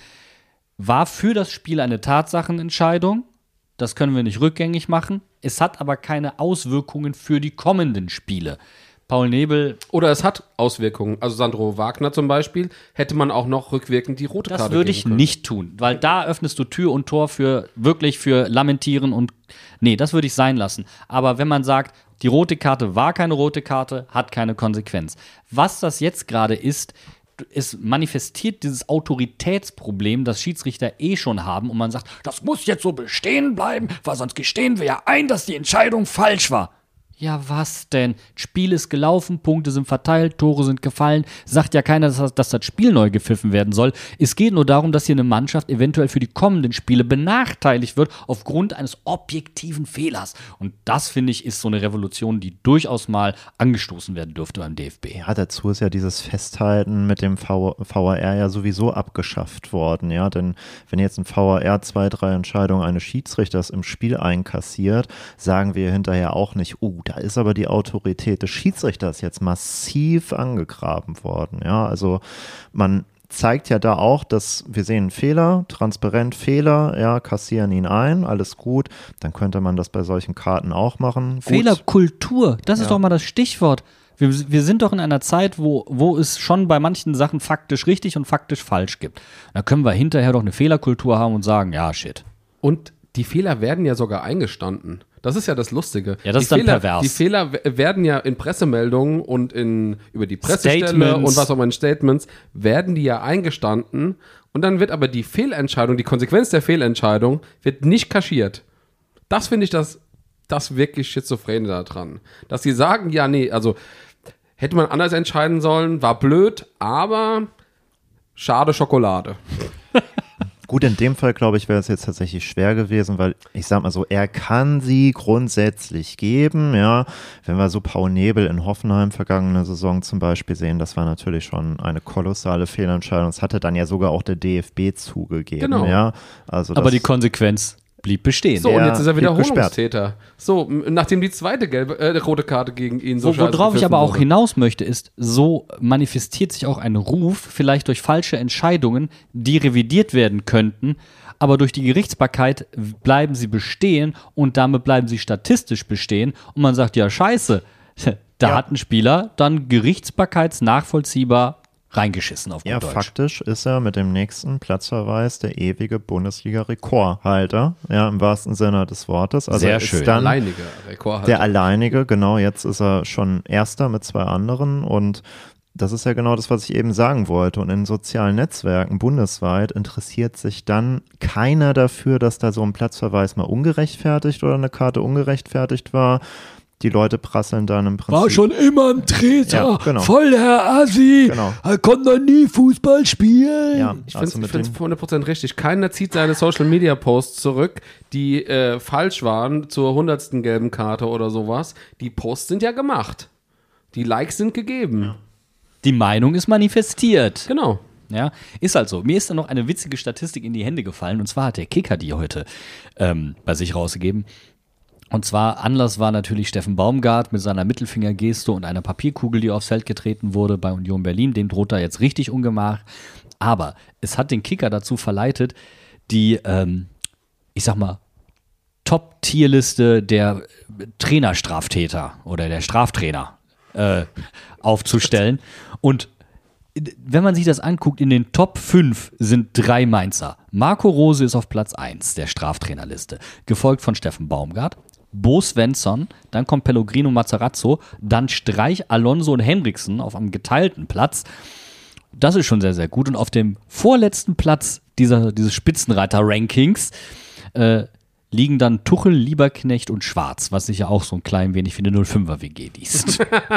war für das Spiel eine Tatsachenentscheidung, das können wir nicht rückgängig machen, es hat aber keine Auswirkungen für die kommenden Spiele. Paul Nebel. Oder es hat Auswirkungen. Also Sandro Wagner zum Beispiel, hätte man auch noch rückwirkend die rote Karte Das würde ich nicht tun, weil da öffnest du Tür und Tor für Lamentieren und nee, das würde ich sein lassen. Aber wenn man sagt, die rote Karte war keine rote Karte, hat keine Konsequenz. Was das jetzt gerade ist, es manifestiert dieses Autoritätsproblem, das Schiedsrichter schon haben und man sagt, das muss jetzt so bestehen bleiben, weil sonst gestehen wir ja ein, dass die Entscheidung falsch war. Ja, was denn? Spiel ist gelaufen, Punkte sind verteilt, Tore sind gefallen. Sagt ja keiner, dass das Spiel neu gepfiffen werden soll. Es geht nur darum, dass hier eine Mannschaft eventuell für die kommenden Spiele benachteiligt wird aufgrund eines objektiven Fehlers. Und das, finde ich, ist so eine Revolution, die durchaus mal angestoßen werden dürfte beim DFB. Ja, dazu ist ja dieses Festhalten mit dem VAR ja sowieso abgeschafft worden. Ja, denn wenn jetzt ein VAR 2, 3 Entscheidungen eines Schiedsrichters im Spiel einkassiert, sagen wir hinterher auch nicht, da ist aber die Autorität des Schiedsrichters jetzt massiv angegraben worden. Ja, also man zeigt ja da auch, dass wir sehen einen Fehler, transparent Fehler, ja, kassieren ihn ein, alles gut. Dann könnte man das bei solchen Karten auch machen. Gut. Fehlerkultur, das ist doch mal das Stichwort. Wir sind doch in einer Zeit, wo es schon bei manchen Sachen faktisch richtig und faktisch falsch gibt. Da können wir hinterher doch eine Fehlerkultur haben und sagen, ja, shit. Und die Fehler werden ja sogar eingestanden. Das ist ja das Lustige. Ja, das ist dann pervers. Die Fehler werden ja in Pressemeldungen und über die Pressestelle Statements. und was auch immer in Statements, werden die ja eingestanden und dann wird aber die Fehlentscheidung, die Konsequenz der Fehlentscheidung wird nicht kaschiert. Das finde ich das wirklich Schizophrene da dran. Dass sie sagen, ja, nee, also hätte man anders entscheiden sollen, war blöd, aber schade Schokolade. Gut, in dem Fall, glaube ich, wäre es jetzt tatsächlich schwer gewesen, weil ich sag mal so, er kann sie grundsätzlich geben, ja. Wenn wir so Paul Nebel in Hoffenheim vergangene Saison zum Beispiel sehen, das war natürlich schon eine kolossale Fehlentscheidung. Das hatte dann ja sogar auch der DFB zugegeben, genau. Ja. Also aber die Konsequenz blieb bestehen. So, und jetzt ist er blieb Wiederholungstäter. So, nachdem die zweite rote Karte gegen ihn so scheiße Worauf ich aber auch wurde. hinaus möchte, ist, so manifestiert sich auch ein Ruf, vielleicht durch falsche Entscheidungen, die revidiert werden könnten, aber durch die Gerichtsbarkeit bleiben sie bestehen und damit bleiben sie statistisch bestehen und man sagt, ja scheiße, da hat ein Spieler dann gerichtsbarkeitsnachvollziehbar reingeschissen auf gut Ja, Deutsch. faktisch ist er mit dem nächsten Platzverweis der ewige Bundesliga-Rekordhalter, ja, im wahrsten Sinne des Wortes. Also Sehr er ist schön. dann Alleinige Rekordhalter. der Alleinige, genau, jetzt ist er schon Erster mit 2 anderen und das ist ja genau das, was ich eben sagen wollte. Und in sozialen Netzwerken bundesweit interessiert sich dann keiner dafür, dass da so ein Platzverweis mal ungerechtfertigt oder eine Karte ungerechtfertigt war. Die Leute prasseln dann im Prinzip. War schon immer ein Treter, Ja, genau. voll der Assi, Genau. er konnte noch nie Fußball spielen. Ja, Ich also finde es mit 100% richtig. Keiner zieht seine Social-Media-Posts zurück, die falsch waren zur 100. gelben Karte oder sowas. Die Posts sind ja gemacht. Die Likes sind gegeben. Ja. Die Meinung ist manifestiert. Genau. Ja, ist halt so. Mir ist dann noch eine witzige Statistik in die Hände gefallen und zwar hat der Kicker die heute bei sich rausgegeben. Und zwar, Anlass war natürlich Steffen Baumgart mit seiner Mittelfingergeste und einer Papierkugel, die aufs Feld getreten wurde bei Union Berlin. Dem droht da jetzt richtig Ungemach. Aber es hat den Kicker dazu verleitet, die, ich sag mal, Top-Tierliste der Trainerstraftäter oder der Straftrainer aufzustellen. Und wenn man sich das anguckt, in den Top 5 sind 3 Mainzer. Marco Rose ist auf Platz 1 der Straftrainerliste, gefolgt von Steffen Baumgart, Bo Svensson, dann kommt Pellegrino Matarazzo, dann Streich, Alonso und Henriksen auf einem geteilten Platz. Das ist schon sehr, sehr gut. Und auf dem vorletzten Platz dieses Spitzenreiter-Rankings liegen dann Tuchel, Lieberknecht und Schwarz, was sich ja auch so ein klein wenig wie eine 05er-WG liest.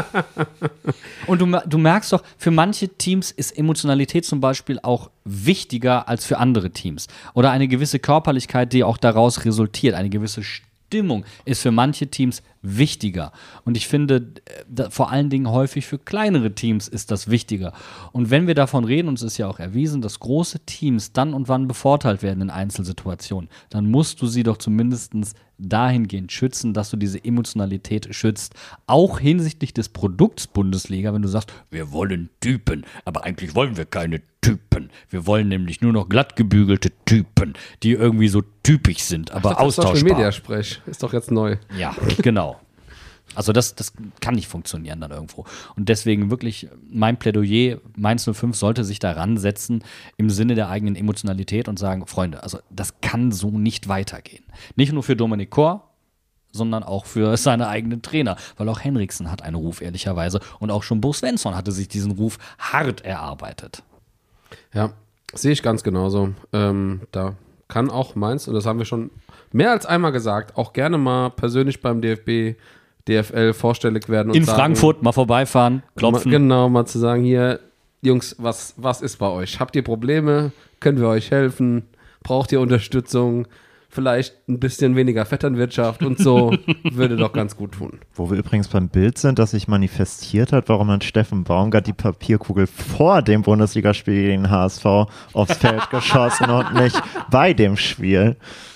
Und du merkst doch, für manche Teams ist Emotionalität zum Beispiel auch wichtiger als für andere Teams. Oder eine gewisse Körperlichkeit, die auch daraus resultiert, eine gewisse Stimmung ist für manche Teams wichtiger. Und ich finde, vor allen Dingen häufig für kleinere Teams ist das wichtiger. Und wenn wir davon reden, und es ist ja auch erwiesen, dass große Teams dann und wann bevorteilt werden in Einzelsituationen, dann musst du sie doch zumindest dahingehend schützen, dass du diese Emotionalität schützt. Auch hinsichtlich des Produkts Bundesliga, wenn du sagst, wir wollen Typen, aber eigentlich wollen wir keine Typen. Wir wollen nämlich nur noch glatt gebügelte Typen, die irgendwie so typisch sind, aber austauschbar. Social Media Sprech ist doch jetzt neu. Ja, genau. Also das kann nicht funktionieren dann irgendwo. Und deswegen wirklich mein Plädoyer, Mainz 05 sollte sich da ransetzen im Sinne der eigenen Emotionalität und sagen, Freunde, also das kann so nicht weitergehen. Nicht nur für Dominik Kor, sondern auch für seine eigenen Trainer. Weil auch Henriksen hat einen Ruf, ehrlicherweise. Und auch schon Bo Svensson hatte sich diesen Ruf hart erarbeitet. Ja, sehe ich ganz genauso. Da kann auch Mainz, und das haben wir schon mehr als einmal gesagt, auch gerne mal persönlich beim DFB, DFL vorstellig werden. Und in sagen, Frankfurt mal vorbeifahren, klopfen. Mal zu sagen, hier, Jungs, was ist bei euch? Habt ihr Probleme? Können wir euch helfen? Braucht ihr Unterstützung? Vielleicht ein bisschen weniger Vetternwirtschaft und so würde doch ganz gut tun. Wo wir übrigens beim Bild sind, dass sich manifestiert hat, warum hat Steffen Baumgart die Papierkugel vor dem Bundesligaspiel gegen den HSV aufs Feld geschossen und nicht bei dem Spiel.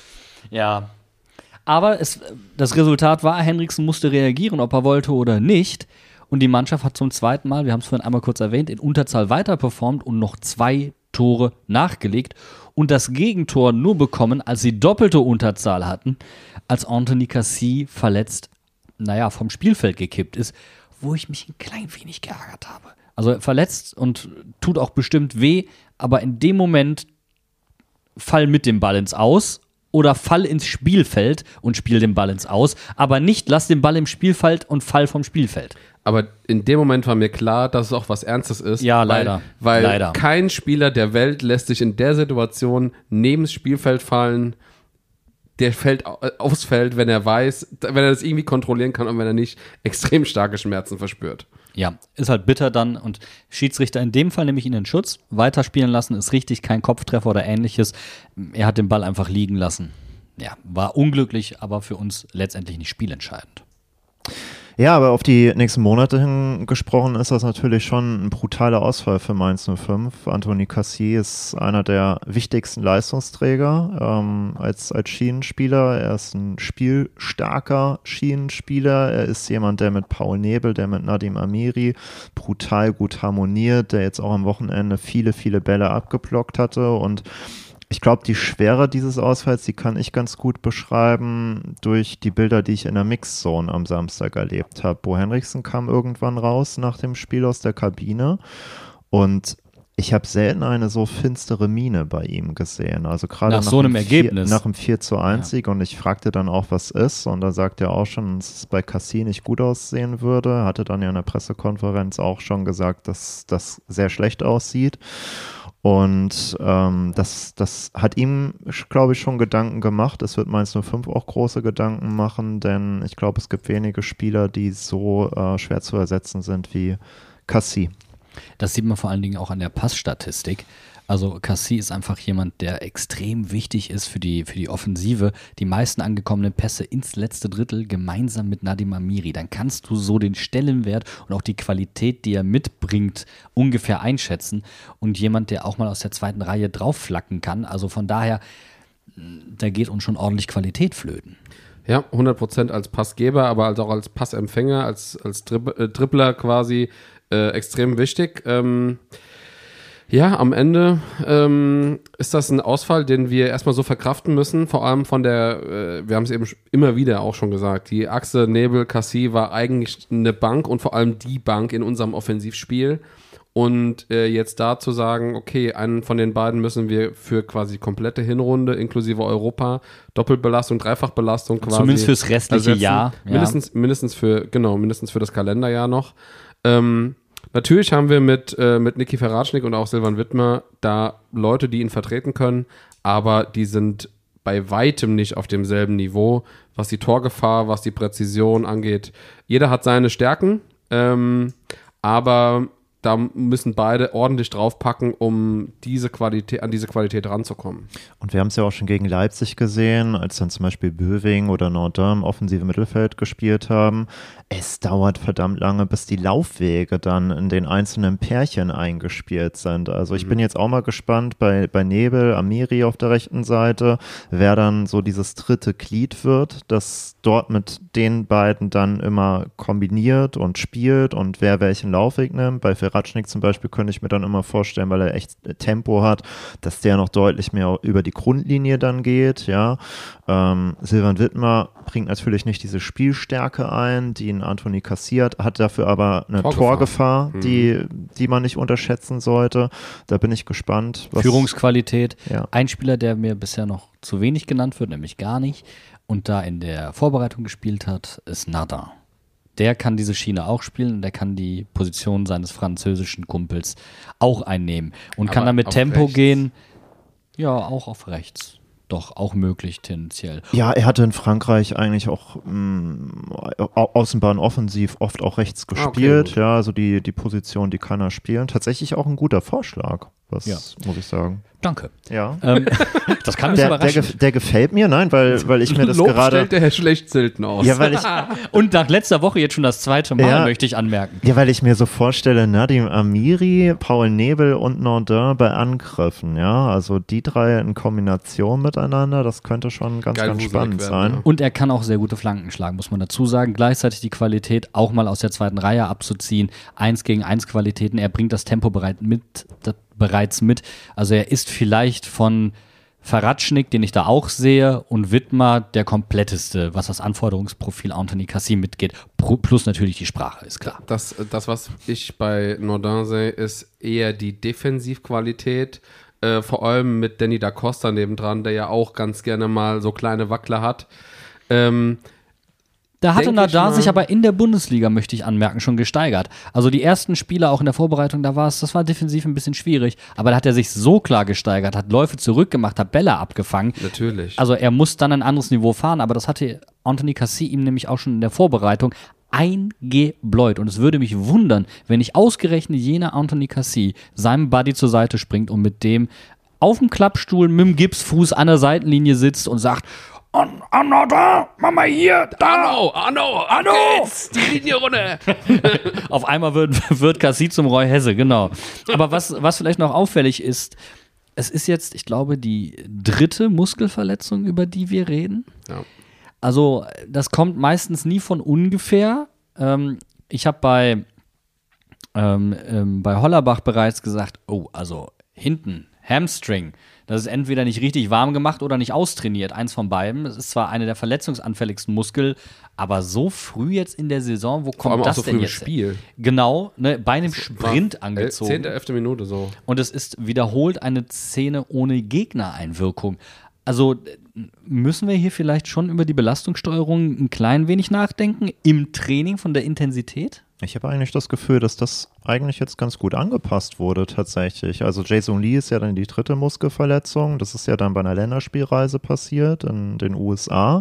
Ja, aber das Resultat war, Henriksen musste reagieren, ob er wollte oder nicht. Und die Mannschaft hat zum zweiten Mal, wir haben es vorhin einmal kurz erwähnt, in Unterzahl weiter performt und noch 2 Tore nachgelegt. Und das Gegentor nur bekommen, als sie doppelte Unterzahl hatten, als Anthony Cassie verletzt, vom Spielfeld gekippt ist, wo ich mich ein klein wenig geärgert habe. Also verletzt und tut auch bestimmt weh, aber in dem Moment fall mit dem Ball ins Aus oder fall ins Spielfeld und spiel den Ball ins Aus, aber nicht lass den Ball im Spielfeld und fall vom Spielfeld. Aber in dem Moment war mir klar, dass es auch was Ernstes ist. Ja, leider. Weil leider. Kein Spieler der Welt lässt sich in der Situation neben das Spielfeld fallen, der ausfällt, wenn er das irgendwie kontrollieren kann und wenn er nicht extrem starke Schmerzen verspürt. Ja, ist halt bitter dann und Schiedsrichter in dem Fall nämlich ihn in Schutz. Weiterspielen lassen ist richtig, kein Kopftreffer oder ähnliches. Er hat den Ball einfach liegen lassen. Ja, war unglücklich, aber für uns letztendlich nicht spielentscheidend. Ja, aber auf die nächsten Monate hin gesprochen ist das natürlich schon ein brutaler Ausfall für Mainz 05. Anthony Cassie ist einer der wichtigsten Leistungsträger als Schienenspieler. Er ist ein spielstarker Schienenspieler. Er ist jemand, der mit Paul Nebel, der mit Nadim Amiri brutal gut harmoniert, der jetzt auch am Wochenende viele, viele Bälle abgeblockt hatte und ich glaube, die Schwere dieses Ausfalls, die kann ich ganz gut beschreiben durch die Bilder, die ich in der Mixzone am Samstag erlebt habe. Bo Henriksen kam irgendwann raus nach dem Spiel aus der Kabine und ich habe selten eine so finstere Miene bei ihm gesehen. Also gerade nach so einem Ergebnis. Nach dem 4:1 und ich fragte dann auch, was ist und da sagt er auch schon, dass es bei Cassie nicht gut aussehen würde. Hatte dann ja in der Pressekonferenz auch schon gesagt, dass das sehr schlecht aussieht. Und das hat ihm, glaube ich, schon Gedanken gemacht. Es wird Mainz 05 auch große Gedanken machen, denn ich glaube, es gibt wenige Spieler, die so schwer zu ersetzen sind wie Cassie. Das sieht man vor allen Dingen auch an der Passstatistik. Also Cassie ist einfach jemand, der extrem wichtig ist für die Offensive. Die meisten angekommenen Pässe ins letzte Drittel gemeinsam mit Nadim Amiri. Dann kannst du so den Stellenwert und auch die Qualität, die er mitbringt, ungefähr einschätzen. Und jemand, der auch mal aus der zweiten Reihe draufflacken kann. Also von daher, da geht uns schon ordentlich Qualität flöten. Ja, 100% als Passgeber, aber auch als Passempfänger, als Dribbler quasi extrem wichtig. Ja, am Ende ist das ein Ausfall, den wir erstmal so verkraften müssen, vor allem von wir haben es eben immer wieder auch schon gesagt, die Achse Nebel-Cassie war eigentlich eine Bank und vor allem die Bank in unserem Offensivspiel und jetzt da zu sagen, okay, einen von den beiden müssen wir für quasi komplette Hinrunde inklusive Europa, Doppelbelastung, Dreifachbelastung quasi zumindest fürs restliche ersetzen. Jahr. Ja. Mindestens für das Kalenderjahr noch. Natürlich haben wir mit Niki Feratschnik und auch Silvan Wittmer da Leute, die ihn vertreten können, aber die sind bei weitem nicht auf demselben Niveau, was die Torgefahr, was die Präzision angeht. Jeder hat seine Stärken, aber da müssen beide ordentlich draufpacken, um an diese Qualität ranzukommen. Und wir haben es ja auch schon gegen Leipzig gesehen, als dann zum Beispiel Böwing oder Nordin im offensive Mittelfeld gespielt haben. Es dauert verdammt lange, bis die Laufwege dann in den einzelnen Pärchen eingespielt sind. Also ich bin jetzt auch mal gespannt bei Nebel, Amiri auf der rechten Seite, wer dann so dieses dritte Glied wird, das dort mit den beiden dann immer kombiniert und spielt und wer welchen Laufweg nimmt. Bei Feratschnik zum Beispiel könnte ich mir dann immer vorstellen, weil er echt Tempo hat, dass der noch deutlich mehr über die Grundlinie dann geht, ja. Silvan Widmer bringt natürlich nicht diese Spielstärke ein, die ein Anthony kassiert, hat dafür aber eine Torgefahr, die man nicht unterschätzen sollte. Da bin ich gespannt. Führungsqualität. Ja. Ein Spieler, der mir bisher noch zu wenig genannt wird, nämlich gar nicht, und da in der Vorbereitung gespielt hat, ist Nardin. Der kann diese Schiene auch spielen und der kann die Position seines französischen Kumpels auch einnehmen und kann dann mit Tempo rechts gehen. Ja, auch auf rechts. Doch, auch möglich tendenziell. Ja, er hatte in Frankreich eigentlich auch Außenbahn offensiv oft auch rechts gespielt. Okay, ja, also die Position, die kann er spielen. Tatsächlich auch ein guter Vorschlag, muss ich sagen. Danke. Ja. Das kann mich überraschen. Der gefällt mir, nein, weil ich mir das Lob gerade... stellt der Herr schlecht selten aus. Ja, weil ich, Und nach letzter Woche jetzt schon das zweite Mal, möchte ich anmerken. ja, weil ich mir so vorstelle, Nadim Amiri, Paul Nebel und Nordin bei Angriffen, ja, also die drei in Kombination miteinander, das könnte schon ganz spannend sein. Ja. Und er kann auch sehr gute Flanken schlagen, muss man dazu sagen. Gleichzeitig die Qualität auch mal aus der zweiten Reihe abzuziehen. 1 gegen 1 Qualitäten. Er bringt das Tempo bereits mit. Also er ist vielleicht von Feratschnik, den ich da auch sehe, und Widmer der kompletteste, was das Anforderungsprofil Anthony Cassie mitgeht. Plus natürlich die Sprache, ist klar. Das, was ich bei Nordin sehe, ist eher die Defensivqualität. Vor allem mit Danny da Costa nebendran, der ja auch ganz gerne mal so kleine Wackler hat. Da hatte Nardin sich aber in der Bundesliga, möchte ich anmerken, schon gesteigert. Also die ersten Spiele auch in der Vorbereitung, das war defensiv ein bisschen schwierig, aber da hat er sich so klar gesteigert, hat Läufe zurückgemacht, hat Bälle abgefangen. Natürlich. Also er muss dann ein anderes Niveau fahren, aber das hatte Anthony Cassie ihm nämlich auch schon in der Vorbereitung eingebläut. Und es würde mich wundern, wenn nicht ausgerechnet jener Anthony Cassie seinem Buddy zur Seite springt und mit dem auf dem Klappstuhl mit dem Gipsfuß an der Seitenlinie sitzt und sagt: Anno, da, Mama hier, da. Anno, geht's, die Linie runter. Auf einmal wird Cassie zum Roy Hesse, genau. Aber was vielleicht noch auffällig ist, es ist jetzt, ich glaube, die 3. Muskelverletzung, über die wir reden. Ja. Also das kommt meistens nie von ungefähr. Ich habe bei Hollerbach bereits gesagt, also hinten, Hamstring, das ist entweder nicht richtig warm gemacht oder nicht austrainiert. Eins von beiden. Es ist zwar eine der verletzungsanfälligsten Muskel, aber so früh jetzt in der Saison, wo kommt das so denn früh jetzt? im Spiel. Genau, ne, bei einem Sprint angezogen. 10., 11. Minute so. Und es ist wiederholt eine Szene ohne Gegnereinwirkung. Also müssen wir hier vielleicht schon über die Belastungssteuerung ein klein wenig nachdenken im Training von der Intensität? Ich habe eigentlich das Gefühl, dass das eigentlich jetzt ganz gut angepasst wurde tatsächlich. Also Jason Lee ist ja dann die 3. Muskelverletzung. Das ist ja dann bei einer Länderspielreise passiert in den USA.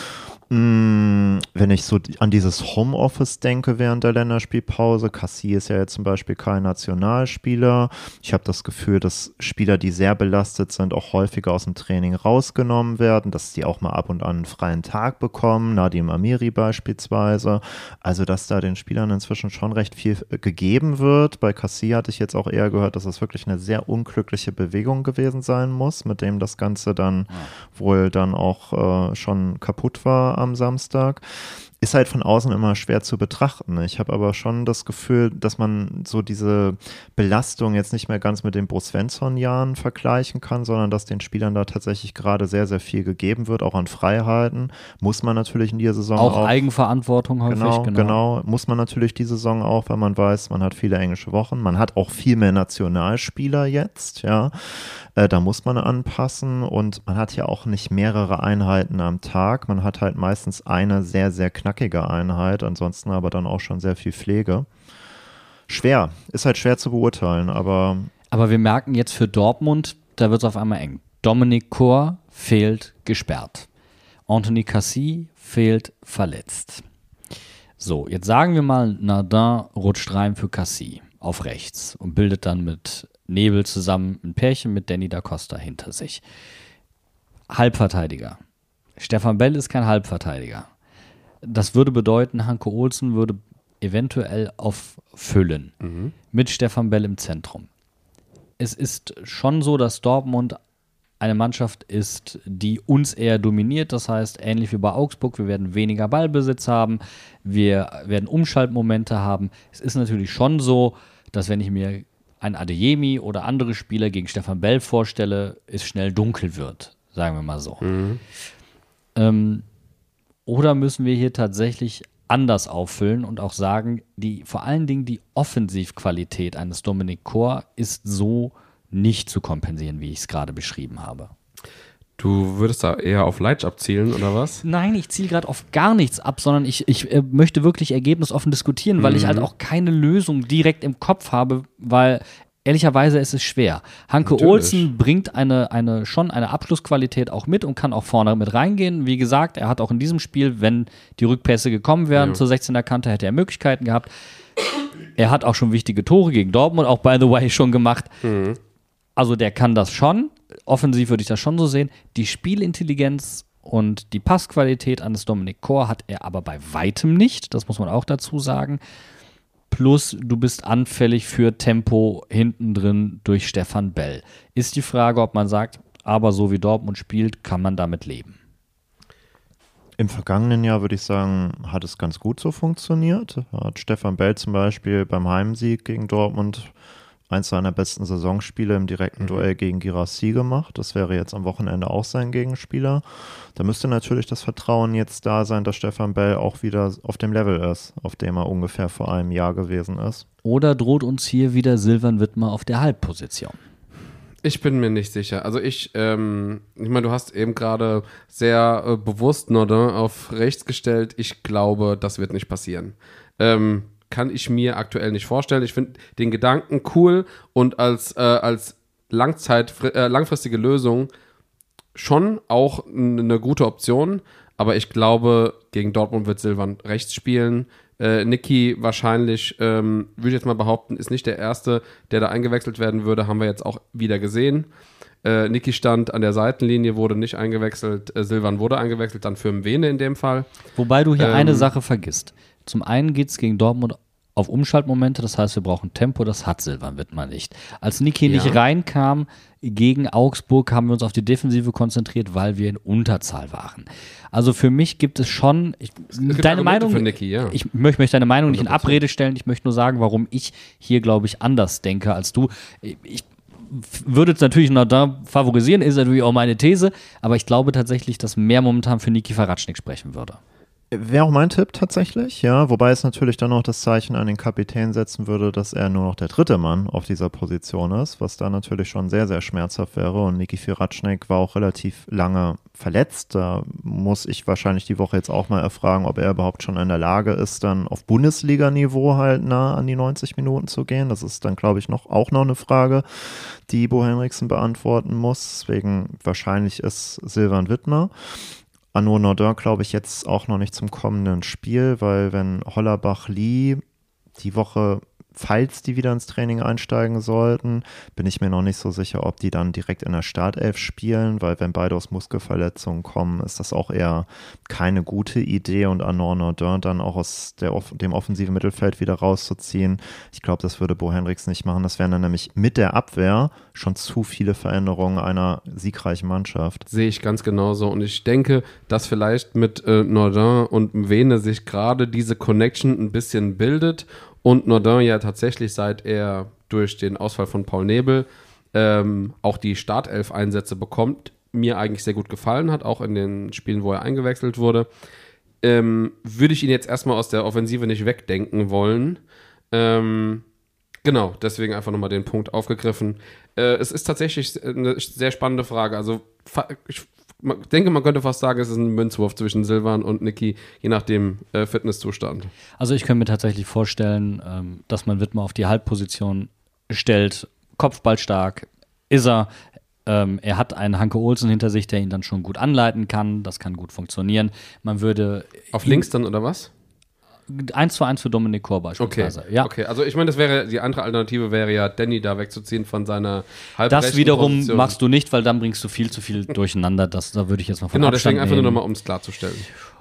Wenn ich so an dieses Homeoffice denke während der Länderspielpause, Cassie ist ja jetzt zum Beispiel kein Nationalspieler. Ich habe das Gefühl, dass Spieler, die sehr belastet sind, auch häufiger aus dem Training rausgenommen werden, dass die auch mal ab und an einen freien Tag bekommen, Nadim Amiri beispielsweise. Also, dass da den Spielern inzwischen schon recht viel gegeben wird. Bei Cassie hatte ich jetzt auch eher gehört, dass es wirklich eine sehr unglückliche Bewegung gewesen sein muss, mit dem das Ganze dann wohl dann auch schon kaputt war am Samstag. Ist halt von außen immer schwer zu betrachten. Ich habe aber schon das Gefühl, dass man so diese Belastung jetzt nicht mehr ganz mit den Bo Svensson-Jahren vergleichen kann, sondern dass den Spielern da tatsächlich gerade sehr, sehr viel gegeben wird, auch an Freiheiten. Muss man natürlich in dieser Saison auch. Eigenverantwortung häufig. Genau. Muss man natürlich die Saison auch, weil man weiß, man hat viele englische Wochen. Man hat auch viel mehr Nationalspieler jetzt, ja. Da muss man anpassen und man hat ja auch nicht mehrere Einheiten am Tag. Man hat halt meistens eine sehr, sehr knackige Einheit, ansonsten aber dann auch schon sehr viel Pflege. Schwer, ist halt schwer zu beurteilen, aber wir merken jetzt für Dortmund, da wird es auf einmal eng. Dominic Kor fehlt gesperrt. Anthony Cassie fehlt verletzt. So, jetzt sagen wir mal, Nardin rutscht rein für Cassie. auf rechts und bildet dann mit Nebel zusammen ein Pärchen mit Danny da Costa hinter sich. Halbverteidiger. Stefan Bell ist kein Halbverteidiger. Das würde bedeuten, Hanke Olsen würde eventuell auffüllen mit Stefan Bell im Zentrum. Es ist schon so, dass Dortmund eine Mannschaft ist, die uns eher dominiert. Das heißt, ähnlich wie bei Augsburg, wir werden weniger Ballbesitz haben, wir werden Umschaltmomente haben. Es ist natürlich schon so, dass wenn ich mir einen Adeyemi oder andere Spieler gegen Stefan Bell vorstelle, es schnell dunkel wird, sagen wir mal so. Oder müssen wir hier tatsächlich anders auffüllen und auch sagen, vor allen Dingen die Offensivqualität eines Dominik Kor ist so nicht zu kompensieren, wie ich es gerade beschrieben habe. Du würdest da eher auf Leitsch abzielen, oder was? Nein, ich ziele gerade auf gar nichts ab, sondern ich möchte wirklich ergebnisoffen diskutieren, weil ich halt auch keine Lösung direkt im Kopf habe, weil ehrlicherweise ist es schwer. Hanke Natürlich. Olsen bringt schon eine Abschlussqualität auch mit und kann auch vorne mit reingehen. Wie gesagt, er hat auch in diesem Spiel, wenn die Rückpässe gekommen wären zur 16er Kante, hätte er Möglichkeiten gehabt. Er hat auch schon wichtige Tore gegen Dortmund, auch by the way, schon gemacht. Also der kann das schon. Offensiv würde ich das schon so sehen. Die Spielintelligenz und die Passqualität eines Dominik Kor hat er aber bei weitem nicht. Das muss man auch dazu sagen. Plus, du bist anfällig für Tempo hinten drin durch Stefan Bell. Ist die Frage, ob man sagt, aber so wie Dortmund spielt, kann man damit leben. Im vergangenen Jahr würde ich sagen, hat es ganz gut so funktioniert. Hat Stefan Bell zum Beispiel beim Heimsieg gegen Dortmund eins seiner besten Saisonspiele im direkten Duell gegen Guirassy gemacht. Das wäre jetzt am Wochenende auch sein Gegenspieler. Da müsste natürlich das Vertrauen jetzt da sein, dass Stefan Bell auch wieder auf dem Level ist, auf dem er ungefähr vor einem Jahr gewesen ist. Oder droht uns hier wieder Silvan Wittmer auf der Halbposition? Ich bin mir nicht sicher. Also ich meine, du hast eben gerade sehr bewusst Nordin auf rechts gestellt. Ich glaube, das wird nicht passieren. Kann ich mir aktuell nicht vorstellen. Ich finde den Gedanken cool und als langfristige Lösung schon auch eine gute Option. Aber ich glaube, gegen Dortmund wird Silvan rechts spielen. Niki wahrscheinlich, würde ich jetzt mal behaupten, ist nicht der Erste, der da eingewechselt werden würde. Haben wir jetzt auch wieder gesehen. Niki stand an der Seitenlinie, wurde nicht eingewechselt. Silvan wurde eingewechselt, dann für Mwene in dem Fall. Wobei du hier eine Sache vergisst. Zum einen geht es gegen Dortmund auf Umschaltmomente, das heißt, wir brauchen Tempo, das hat Silvan Wittmer nicht. Als Niki nicht reinkam gegen Augsburg, haben wir uns auf die Defensive konzentriert, weil wir in Unterzahl waren. Also für mich gibt es schon, deine Meinung, für Niki, ja. Ich möchte deine Meinung nicht in Abrede stellen, ich möchte nur sagen, warum ich hier, glaube ich, anders denke als du. Ich würde es natürlich Nordin favorisieren, ist natürlich auch meine These, aber ich glaube tatsächlich, dass mehr momentan für Niki Varačnik sprechen würde. Wäre auch mein Tipp tatsächlich, ja. Wobei es natürlich dann noch das Zeichen an den Kapitän setzen würde, dass er nur noch der dritte Mann auf dieser Position ist, was da natürlich schon sehr, sehr schmerzhaft wäre. Und Niki Varačnik war auch relativ lange verletzt. Da muss ich wahrscheinlich die Woche jetzt auch mal erfragen, ob er überhaupt schon in der Lage ist, dann auf Bundesliga-Niveau halt nah an die 90 Minuten zu gehen. Das ist dann, glaube ich, auch noch eine Frage, die Bo Henriksen beantworten muss. Deswegen wahrscheinlich ist Silvan Wittmer. Arnaud Nordin glaube ich jetzt auch noch nicht zum kommenden Spiel, weil wenn Hollerbach-Lee die Woche, falls die wieder ins Training einsteigen sollten, bin ich mir noch nicht so sicher, ob die dann direkt in der Startelf spielen, weil wenn beide aus Muskelverletzungen kommen, ist das auch eher keine gute Idee und Arnaud Nordin dann auch aus dem offensiven Mittelfeld wieder rauszuziehen. Ich glaube, das würde Bo Henriksen nicht machen. Das wären dann nämlich mit der Abwehr schon zu viele Veränderungen einer siegreichen Mannschaft. Sehe ich ganz genauso und ich denke, dass vielleicht mit Nordin und Mwene sich gerade diese Connection ein bisschen bildet und Nordin ja tatsächlich, seit er durch den Ausfall von Paul Nebel auch die Startelf-Einsätze bekommt, mir eigentlich sehr gut gefallen hat, auch in den Spielen, wo er eingewechselt wurde, würde ich ihn jetzt erstmal aus der Offensive nicht wegdenken wollen. Genau, deswegen einfach nochmal den Punkt aufgegriffen. Es ist tatsächlich eine sehr spannende Frage. Also ich denke, man könnte fast sagen, es ist ein Münzwurf zwischen Silvan und Niki, je nach dem Fitnesszustand. Also ich könnte mir tatsächlich vorstellen, dass man Wittmer auf die Halbposition stellt. Kopfballstark ist er. Er hat einen Hanke Olsen hinter sich, der ihn dann schon gut anleiten kann. Das kann gut funktionieren. Man würde auf links dann oder was? 1:1 für Dominik Kor beispielsweise. Ja. Okay, also ich meine, die andere Alternative wäre ja, Danny da wegzuziehen von seiner halbrechten Das wiederum Position. machst du nicht, weil dann bringst du viel zu viel durcheinander. Da würde ich jetzt mal von Genau, Abstand deswegen einfach nur nehmen. nochmal, um es klarzustellen.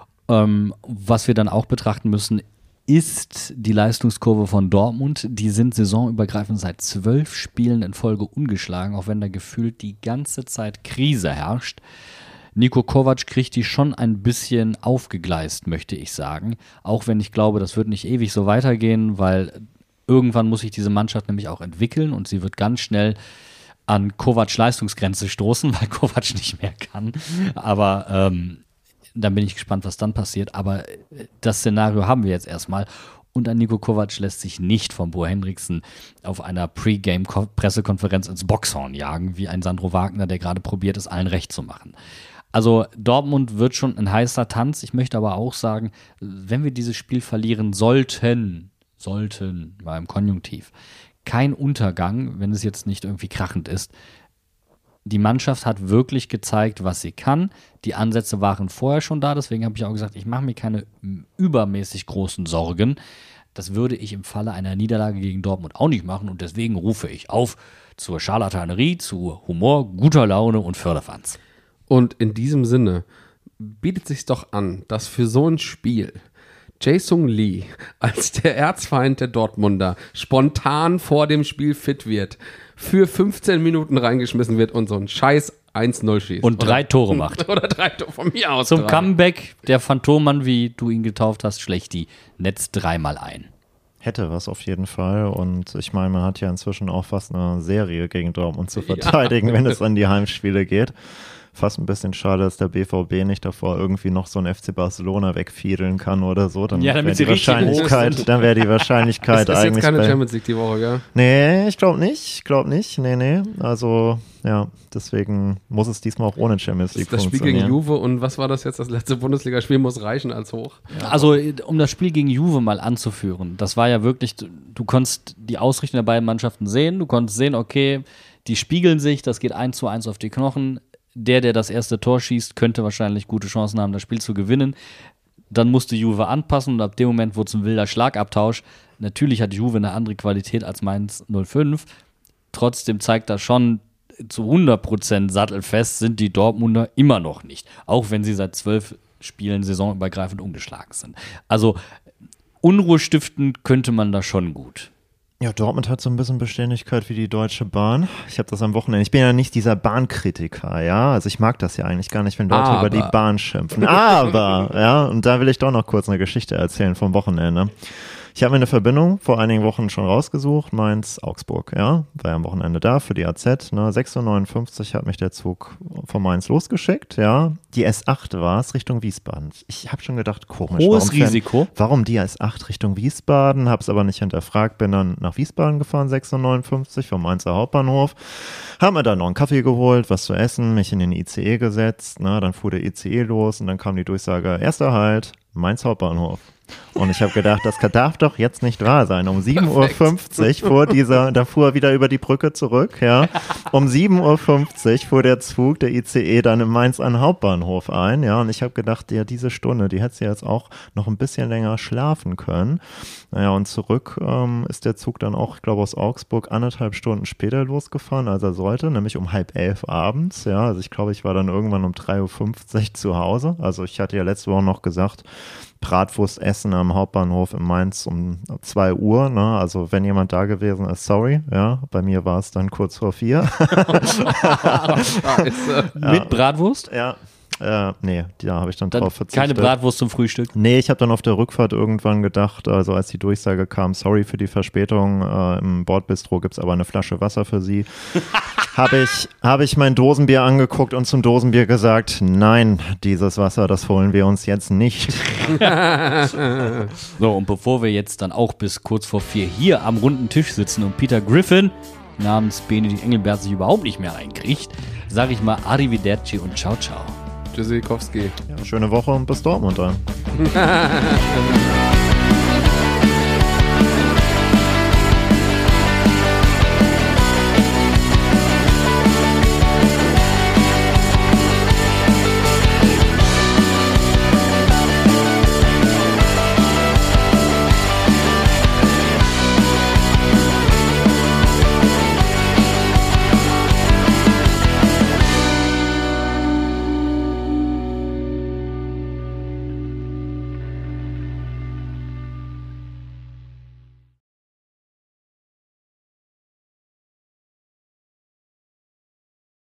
Was wir dann auch betrachten müssen, ist die Leistungskurve von Dortmund. Die sind saisonübergreifend seit 12 Spielen in Folge ungeschlagen, auch wenn da gefühlt die ganze Zeit Krise herrscht. Niko Kovac kriegt die schon ein bisschen aufgegleist, möchte ich sagen. Auch wenn ich glaube, das wird nicht ewig so weitergehen, weil irgendwann muss sich diese Mannschaft nämlich auch entwickeln und sie wird ganz schnell an Kovacs Leistungsgrenze stoßen, weil Kovac nicht mehr kann. Aber dann bin ich gespannt, was dann passiert. Aber das Szenario haben wir jetzt erstmal. Und an Niko Kovac lässt sich nicht von Bo Henriksen auf einer Pre-Game-Pressekonferenz ins Boxhorn jagen, wie ein Sandro Wagner, der gerade probiert, es allen recht zu machen. Also Dortmund wird schon ein heißer Tanz. Ich möchte aber auch sagen, wenn wir dieses Spiel verlieren sollten, war im Konjunktiv, kein Untergang, wenn es jetzt nicht irgendwie krachend ist. Die Mannschaft hat wirklich gezeigt, was sie kann. Die Ansätze waren vorher schon da, deswegen habe ich auch gesagt, ich mache mir keine übermäßig großen Sorgen. Das würde ich im Falle einer Niederlage gegen Dortmund auch nicht machen und deswegen rufe ich auf zur Scharlatanerie, zu Humor, guter Laune und Firlefanz. Und in diesem Sinne bietet sich doch an, dass für so ein Spiel Jae-Sung Lee als der Erzfeind der Dortmunder spontan vor dem Spiel fit wird, für 15 Minuten reingeschmissen wird und so ein scheiß 1-0 schießt. Und 3 Tore macht. Oder 3 Tore von mir aus. Zum 3. Comeback, der Phantommann, wie du ihn getauft hast, schlägt die Netz 3-mal ein. Hätte was auf jeden Fall. Und ich meine, man hat ja inzwischen auch fast eine Serie gegen Dortmund zu verteidigen, wenn es an die Heimspiele geht. Fast ein bisschen schade, dass der BVB nicht davor irgendwie noch so ein FC Barcelona wegfiedeln kann oder so. Dann Ja, damit wäre sie die richtig Wahrscheinlichkeit, hoch sind. dann wäre die Wahrscheinlichkeit Das ist eigentlich jetzt keine bei, Champions League die Woche, gell? Nee, ich glaube nicht. Nee. Also, ja, deswegen muss es diesmal auch ohne Champions League Das Spiel funktionieren. gegen Juve und was war das jetzt? Das letzte Bundesligaspiel muss reichen als hoch. Also, um das Spiel gegen Juve mal anzuführen, das war ja wirklich, du konntest die Ausrichtung der beiden Mannschaften sehen, du konntest sehen, okay, die spiegeln sich, das geht 1:1 auf die Knochen. Der das erste Tor schießt, könnte wahrscheinlich gute Chancen haben, das Spiel zu gewinnen. Dann musste Juve anpassen und ab dem Moment wurde es ein wilder Schlagabtausch. Natürlich hat Juve eine andere Qualität als Mainz 05. Trotzdem zeigt das schon, zu 100% sattelfest sind die Dortmunder immer noch nicht. Auch wenn sie seit 12 Spielen saisonübergreifend ungeschlagen sind. Also Unruhe stiften könnte man da schon gut. Ja, Dortmund hat so ein bisschen Beständigkeit wie die Deutsche Bahn. Ich habe das am Wochenende. Ich bin ja nicht dieser Bahnkritiker, ja. Also ich mag das ja eigentlich gar nicht, wenn Leute über die Bahn schimpfen. Aber, ja, und da will ich doch noch kurz eine Geschichte erzählen vom Wochenende. Ich habe mir eine Verbindung vor einigen Wochen schon rausgesucht, Mainz-Augsburg, ja, war ja am Wochenende da für die AZ, ne, 6:59 Uhr hat mich der Zug von Mainz losgeschickt, ja, die S8 war es Richtung Wiesbaden. Ich habe schon gedacht, komisch. Hohes Risiko. Warum die S8 Richtung Wiesbaden, habe es aber nicht hinterfragt, bin dann nach Wiesbaden gefahren, 6:59 Uhr vom Mainzer Hauptbahnhof, haben mir dann noch einen Kaffee geholt, was zu essen, mich in den ICE gesetzt, ne, dann fuhr der ICE los und dann kam die Durchsage, erster Halt, Mainz Hauptbahnhof. Und ich habe gedacht, das darf doch jetzt nicht wahr sein. Um 7:50 Uhr dann fuhr er wieder über die Brücke zurück, ja. Um 7:50 Uhr fuhr der Zug, der ICE, dann in Mainz an den Hauptbahnhof ein, ja. Und ich habe gedacht, ja, diese Stunde, die hätte sie jetzt auch noch ein bisschen länger schlafen können. Naja, und zurück ist der Zug dann auch, ich glaube, aus Augsburg 1,5 Stunden später losgefahren, als er sollte, nämlich um 10:30 abends, ja. Also ich glaube, ich war dann irgendwann um 3:50 Uhr zu Hause. Also ich hatte ja letzte Woche noch gesagt, Bratwurst essen am Hauptbahnhof in Mainz um 2 Uhr, ne? Also wenn jemand da gewesen ist, sorry, ja, bei mir war es dann kurz vor 4. Mit Bratwurst? Ja, nee, da habe ich dann Dann drauf verzichtet. keine Bratwurst zum Frühstück? Nee, ich habe dann auf der Rückfahrt irgendwann gedacht, also als die Durchsage kam, sorry für die Verspätung, im Bordbistro gibt es aber eine Flasche Wasser für Sie. Habe ich mein Dosenbier angeguckt und zum Dosenbier gesagt, nein, dieses Wasser, das holen wir uns jetzt nicht. So, und bevor wir jetzt dann auch bis kurz vor 4 hier am runden Tisch sitzen und Peter Griffin namens Benedikt Engelbert sich überhaupt nicht mehr einkriegt, sage ich mal Arrivederci und ciao ciao. Tschüssikowski. Ja, schöne Woche und bis Dortmund dann.